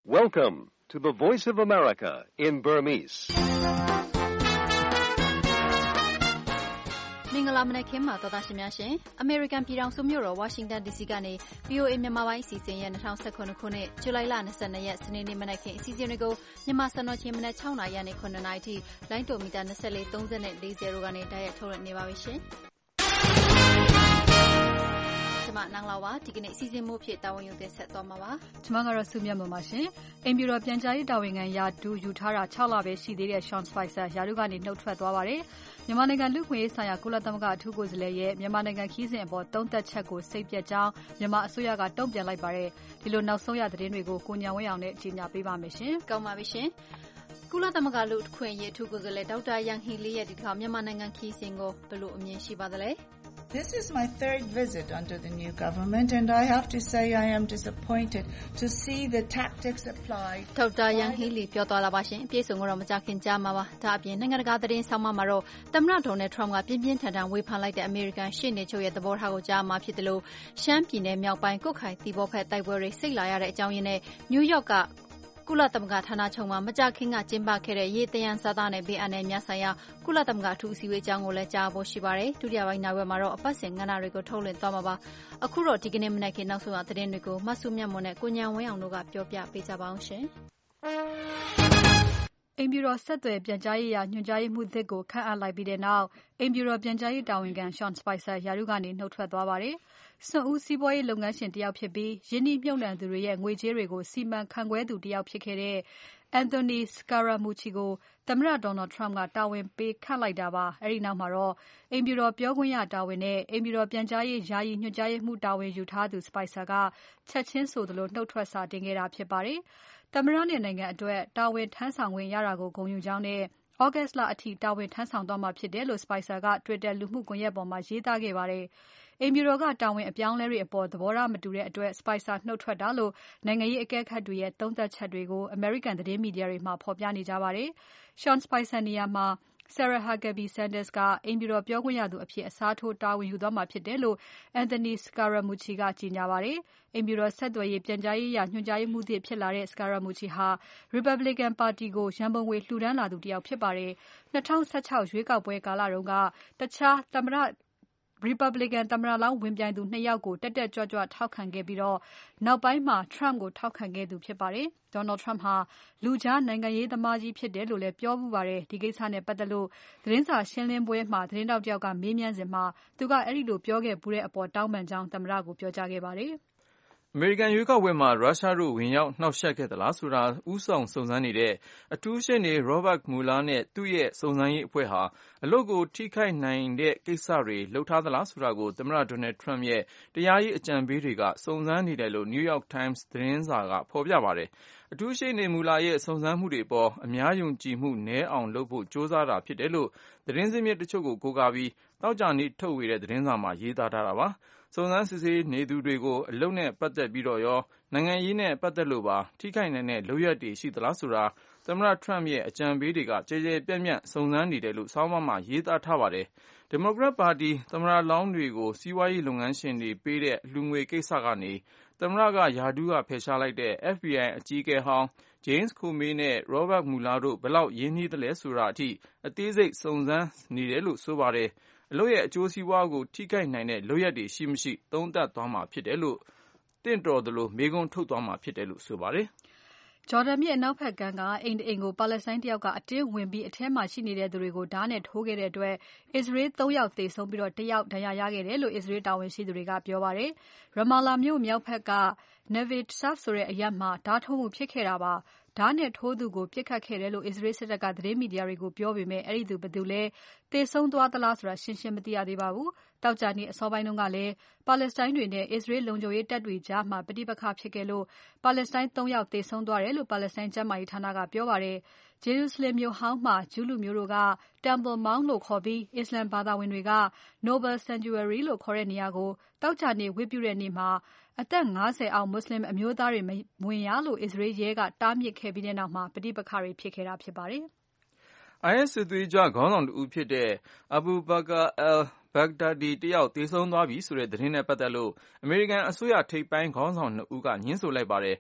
Welcome to the Voice of America in Burmese. မင်္ဂလာမနက်ခင်းပါတော်သားရှင်များရှင်။ American ပြည်ထောင်စုမြို့တော် Washington DC ကနေ VOA မြန်မာပိုင်းအစီအစဉ်ရဲ့2019ခုနှစ်ဇူလိုင်လ22ရက်စနေနေ့မနက်ခင်းအစီအစဉ်တွေကိုမြန်မာစံတော်ချိန်မနက်6နာရီကနေ9နာရီထိလိုင်းတိုမီတာ24 30နဲ့40တို့ကနေတိုက်ရိုက်ထုတ်လွှင့်နေပါပြီရှင်။ကျွန်မနန်းလာပါဒီကနေ့အစီအစဉ်မို့ဖြစ်တာဝန်ယူတင်ဆက်သွားမှာပါကျွန်မကတော့စုမြတ်မှာပါရှင်အိမ်ပြူတော်ပြန်ကြားရေးတာဝန်ခံရာတူယူထားတာ6လပဲရှိသေးတဲ့ Sean Spicer ရာထူးကနေနှုတ်ထွက်သွားပါတယ်မြန်မာနိုင်ငံလူ့ခွင့်ရေးဆိုင်ရာကုလသမဂ္ဂအထူးကိုယ်စားလှယ်ရဲ့မြန်မာနိုင်ငံခီးစဉ်အပေါ်သုံးသပ်ချက်ကိုစိတ်ပြတ်ကြောင်းမြန်မာအစိုးရကတုံ့ပြန်လိုက်ပါတယ်ဒီလိုနောက်ဆုံးရသတင်းတွေကိုကိုညံဝင်းအောင်နဲ့ကြီးညာပေးပါမယ်ရှင်ကောင်းပါပြီရှင်ကုလသမဂ္ဂလူ့ခွင့်ရေးအထူးကိုယ်စားလှယ်ဒေါက်တာယန်ဟီလီရဲ့ဒီတစ်ခါမြန်မာနိုင်ငံခီးစဉ်ကိုဘယ်လိုအမြင်ရှိပါသလဲ This is my third visit under the new government and I have to say I am disappointed to see the tactics applied. ဒေါက်တာယန်ဟီလီပြောသွားတာပါရှင်အပြည့်စုံကတော့မကြခင်ကြားမှာပါဒါအပြင်နိုင်ငံတကာသတင်းဆောင်မှာတော့သမ္မတဒေါ်နယ်ထရမ့်ကပြင်းပြင်းထန်ထန်ဝေဖန်လိုက်တဲ့အမေရိကန်ရှေ့နေချုပ်ရဲ့သဘောထားကိုကြားမှာဖြစ်တယ်လို့ရှမ်းပြည်နယ်မြောက်ပိုင်းကုတ်ခိုင်တီဘောဖက်တိုက်ပွဲတွေစိတ်လာရတဲ့အကြောင်းရင်းနဲ့နယူးယောက်ကကုလသမဂ္ဂဌာနချုပ်မှာမကြခင်ကကျင်းပခဲ့တဲ့ရေတယံစာသားနဲ့ဘေးအန္တရာယ်များဆိုင်ရာကုလသမဂ္ဂအထူးအစည်းအဝေးအကြောင်းကိုလည်းကြားဖို့ရှိပါတယ်ဒုတိယပိုင်းနောက်ဝက်မှာတော့အပတ်စဉ်ကဏ္ဍတွေကိုထုတ်လွှင့်သွားမှာပါအခုတော့ဒီကနေ့မနက်ခင်းနောက်ဆုံးရသတင်းတွေကိုမဆုမြတ်မွန်နဲ့ကိုညံဝင်းအောင်တို့ကပြောပြပေးကြပါအောင်ရှင်အိမ်ပြူတော်ဆက်သွယ်ပြန်ကြားရေးရာညွှန်ကြားရေးမှူးသစ်ကိုခန့်အပ်လိုက်ပြီးတဲ့နောက်အိမ်ပြူတော်ပြန်ကြားရေးတာဝန်ခံ Sean Spicer ရာထူးကနေနှုတ်ထွက်သွားပါတယ်စွန့်ဦးစီးပွားရေးလုပ်ငန်းရှင်တယောက်ဖြစ်ပြီးယင်းနှိမ့်မြုပ်နှံသူတွေရဲ့ငွေကြေးတွေကိုစီမံခန့်ခွဲသူတယောက်ဖြစ်ခဲ့တဲ့ Anthony Scaramucci ကိုသမ္မတ Donald Trump ကတာဝန်ပေးခန့်လိုက်တာပါ။အဲဒီနောက်မှာတော့အိမ်ပြူတော်ပြောခွင့်ရတာဝန်နဲ့အိမ်ပြူတော်ပြန်ကြားရေးယာယီညွှန်ကြားရေးမှူးတာဝန်ယူထားသူ Spicer ကချက်ချင်းဆိုသလိုနှုတ်ထွက်စာတင်ခဲ့တာဖြစ်ပါတယ်။သမ္မတနဲ့နိုင်ငံအတွက်တာဝန်ထမ်းဆောင်ခွင့်ရတာကိုဂုဏ်ယူကြောင်းနဲ့August လအထိတာဝန်ထမ်းဆောင်သွားမှာဖြစ်တယ်လို့ Spicer က Twitter လူမှုကွန်ရက်ပေါ်မှာရေးသားခဲ့ပါတယ်။အိမ်ပြူတော်ကတာဝန်အပြောင်းအလဲတွေအပေါ်သဘောထားမတူတဲ့အတွက် Spicer နှုတ်ထွက်တာလို့နိုင်ငံရေးအကဲခတ်တွေရဲ့သုံးသပ်ချက်တွေကို American သတင်းမီဒီယာတွေမှာဖော်ပြနေကြပါတယ်။ Sean Spicer နေရာမှာSarah Huckabee Sanders ကအိမ်ပြူတော်ပြောခွင့်ရသူအဖြစ်အစားထိုးတာဝန်ယူသွားမှာဖြစ်တယ်လို့ Anthony Scaramucci ကကြေညာပါတယ်။အိမ်ပြူတော်ဆက်သွယ်ရေးပြန်ကြားရေးရာညွှန်ကြားရေးမှူးသစ်ဖြစ်လာတဲ့ Scaramucci ဟာ Republican ပါတီကိုရန်ပုံငွေလှူဒါန်းလာသူတယောက်ဖြစ်ပါတယ်။2016ရွေးကောက်ပွဲကာလတုန်းကတခြားRepublican သမ္မတလောင်းဝင်ပြိုင်သူ2ယောက်ကိုတက်တက်ကြွကြွထောက်ခံခဲ့ပြီးနောက်ပိုင်းမှာ Trump ကိုထောက်ခံခဲ့သူဖြစ်ပါတယ်။ Donald Trump ဟာလူကြားနိုင်ငံရေးသမားကြီးဖြစ်တယ်လို့လည်းပြောဖူးပါတယ်။ဒီကိစ္စနဲ့ပတ်သက်လို့သတင်းစာရှင်းလင်းပွဲမှာသတင်းထောက်တယောက်ကမေးမြန်းစဉ်မှာသူကအဲဒီလိုပြောခဲ့ဖူးတဲ့အပေါ်တောင်းပန်ကြောင်းသမ္မတကိုပြောကြားခဲ့ပါတယ်။အမေရိကန်ရွေးကောက်ပွဲမှာရုရှားတို့ဝင်ရောက်နှောက်ယှက်ခဲ့သလားဆိုတာဦးဆောင်စုံစမ်းနေတဲ့အထူးရှေ့နေ Robert Mueller နဲ့သူ့ရဲ့စုံစမ်းရေးအဖွဲ့ဟာအလုပ်ကိုထိခိုက်နိုင်တဲ့ကိစ္စတွေလုပ်ထားသလားဆိုတာကိုသမ္မတ Donald Trump ရဲ့တရားရေးအကြံပေးတွေကစုံစမ်းနေတယ်လို့ New York Times သတင်းစာကဖော်ပြပါတယ်။အထူးရှေ့နေ Mueller ရဲ့စုံစမ်းမှုတွေအပေါ်အများယုံကြည်မှုနည်းအောင်လုပ်ဖို့ကြိုးစားတာဖြစ်တယ်လို့သတင်းစည်းမျဉ်းတချို့ကိုကိုးကားပြီးသောကြာနေ့ထုတ်ဝေတဲ့သတင်းစာမှာရေးသားထားတာပါ။စုံစမ်းစစ်ဆေးနေသူတွေကိုအလုပ်နဲ့ပတ်သက်ပြီးတော့ရောနိုင်ငံရေးနဲ့ပတ်သက်လို့ပါထိခိုက်နိုင်တဲ့လုပ်ရက်တွေရှိသလားဆိုတာသမ္မတ Trump ရဲ့အကြံပေးတွေကကြည်ကြဲပြန့်ပြန့်စုံစမ်းနေတယ်လို့ဆောင်းပါးမှာရေးသားထားပါတယ်။ Democrat ပါတီသမ္မတလောင်းတွေကိုစီးပွားရေးလုပ်ငန်းရှင်တွေပေးတဲ့လူငွေကိစ္စကနေသမ္မတကရာထူးကဖယ်ရှားလိုက်တဲ့ FBI အကြီးအကဲဟောင်း James Comey နဲ့ Robert Mueller တို့ဘယ်လောက်ရင်းနှီးသလဲဆိုတာအထိအသေးစိတ်စုံစမ်းနေတယ်လို့ဆိုပါတယ်။အလုပ်ရဲ့အကျိုးစီးပွားကိုထိခိုက်နိုင်တဲ့လုပ်ရက်တွေရှိမရှိသုံးသပ်သွားမှာဖြစ်တယ်လို့တင့်တော်သလိုမေးခွန်းထုတ်သွားမှာဖြစ်တယ်လို့ဆိုပါတယ်။ဂျော်ဒန်မြစ်အနောက်ဘက်ကမ်းကအိမ်တအိမ်ကိုပါလက်စတိုင်းတယောက်ကအတင်းဝင်ပြီးအထဲမှာရှိနေတဲ့သူတွေကိုဓာတ်နဲ့ထိုးခဲ့တဲ့အတွက်အစ္စရေး3ယောက်သေဆုံးပြီး1ယောက်ဒဏ်ရာရခဲ့တယ်လို့အစ္စရေးတာဝန်ရှိသူတွေကပြောပါတယ်။ Ramallah မြို့မြောက်ဘက်က Neve Sha'ath ဆိုတဲ့အရပ်မှာဓာတ်ထိုးမှုဖြစ်ခဲ့တာပါ။ဓာတ်နဲ့ထိုးသူကိုပစ်ခတ်ခဲ့တယ်လို့အစ္စရေးစစ်တပ်ကသတင်းမီဒီယာတွေကိုပြောပေမဲ့အဲဒီသူဘယ်သူလဲသေဆုံးသွားသလားဆိုတာရှင်းရှင်းမသိရသေးပါဘူး။တောက်ကြနေ့အစောပိုင်းတုန်းကလည်းပါလက်စတိုင်းတွေနဲ့အစ္စရေးလုံခြုံရေးတပ်တွေကြားမှာပဋိပက္ခဖြစ်ခဲ့လို့ပါလက်စတိုင်း3ယောက်သေဆုံးသွားတယ်လို့ပါလက်စတိုင်းကျန်းမာရေးဌာနကပြောပါတယ်။ Jerusalem မြို့ဟောင်းမှာဂျူးလူမျိုးတို့က Temple Mount လို့ခေါ်ပြီးအစ္စလာမ်ဘာသာဝင်တွေက Noble Sanctuary လို့ခေါ်တဲ့နေရာကိုတောက်ကြနေ့ဝတ်ပြုတဲ့နေ့မှာအသက်50အောက်မွတ်ဆလင်အမျိုးသားတွေမဝင်ရလို့အစ္စရေးရဲကတားမြစ်ခဲ့ပြီးတဲ့နောက်မှာပဋိပက္ခတွေဖြစ်ခဲ့တာဖြစ်ပါတယ်။ IS စစ်သွေးကြွခေါင်းဆောင်တဦးဖြစ်တဲ့ Abu Bakr al-Baghdadi တယောက်သေဆုံးသွားပြီဆိုတဲ့သတင်းနဲ့ပတ်သက်လို့အမေရိကန်အစိုးရထိပ်ပိုင်းခေါင်းဆောင်2ဦးကညှင်းဆိုလိုက်ပါတယ်။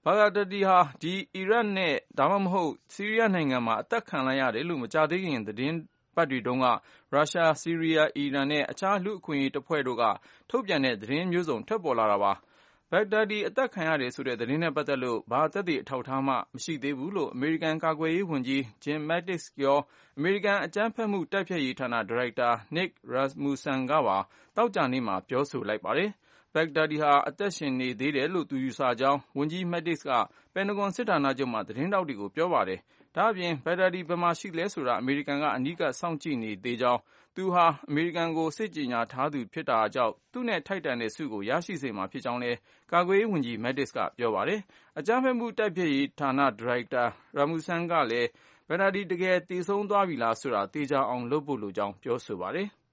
ဘာဂဒါဒီဟာအီရတ်နဲ့ဒါမှမဟုတ်ဆီးရီးယားနိုင်ငံမှာအသက်ခံလိုက်ရတယ်လို့မကြာသေးခင်သတင်းပတ်တွေတုန်းကရုရှား၊ဆီးရီးယား၊အီရန်နဲ့အခြားလူ့အခွင့်အရေးတပ်ဖွဲ့တို့ကထုတ်ပြန်တဲ့သတင်းမျိုးစုံထွက်ပေါ်လာတာပါ။ဘဂဒါဒီအသက်ခံရတယ်ဆိုတဲ့သတင်းနဲ့ပတ်သက်လို့ဘာသက်သေအထောက်အထားမှမရှိသေးဘူးလို့အမေရိကန်ကာကွယ်ရေးဝန်ကြီး Jim Mattis ရောအမေရိကန်အကြမ်းဖက်မှုတိုက်ဖျက်ရေးဌာနဒါရိုက်တာ Nick Rasmussen ကပါသောကြာနေ့မှာပြောဆိုလိုက်ပါတယ်။ဘဂဒါဒီဟာအသက်ရှင်နေသေးတယ်လို့သူယူဆကြောင်းဝန်ကြီး Mattis ကပင်တဂွန်စစ်ဌာနချုပ်မှာသတင်းထောက်တွေကိုပြောပါတယ်။ဒါ့အပြင်ဘဂဒါဒီဘယ်မှာရှိလဲဆိုတာအမေရိကန်ကအနီးကပ်စောင့်ကြည့်နေသေးကြောင်းသူဟာအမေရိကန်ကိုစစ်ကြေညာထားသူဖြစ်တာကြောင့်သူနဲ့ထိုက်တန်တဲ့ဆုကိုရရှိစေမှာဖြစ်ကြောင်းလည်းကာကွယ်ရေးဝန်ကြီး Mattis ကပြောပါတယ်။အကြမ်းဖက်မှုတိုက်ဖျက်ရေးဌာနဒါရိုက်တာ Rasmussen ကလည်းဘဂဒါဒီတကယ်သေဆုံးသွားပြီလားဆိုတာသေချာအောင်လုပ်ဖို့လိုကြောင်းပြောဆိုပါတယ်။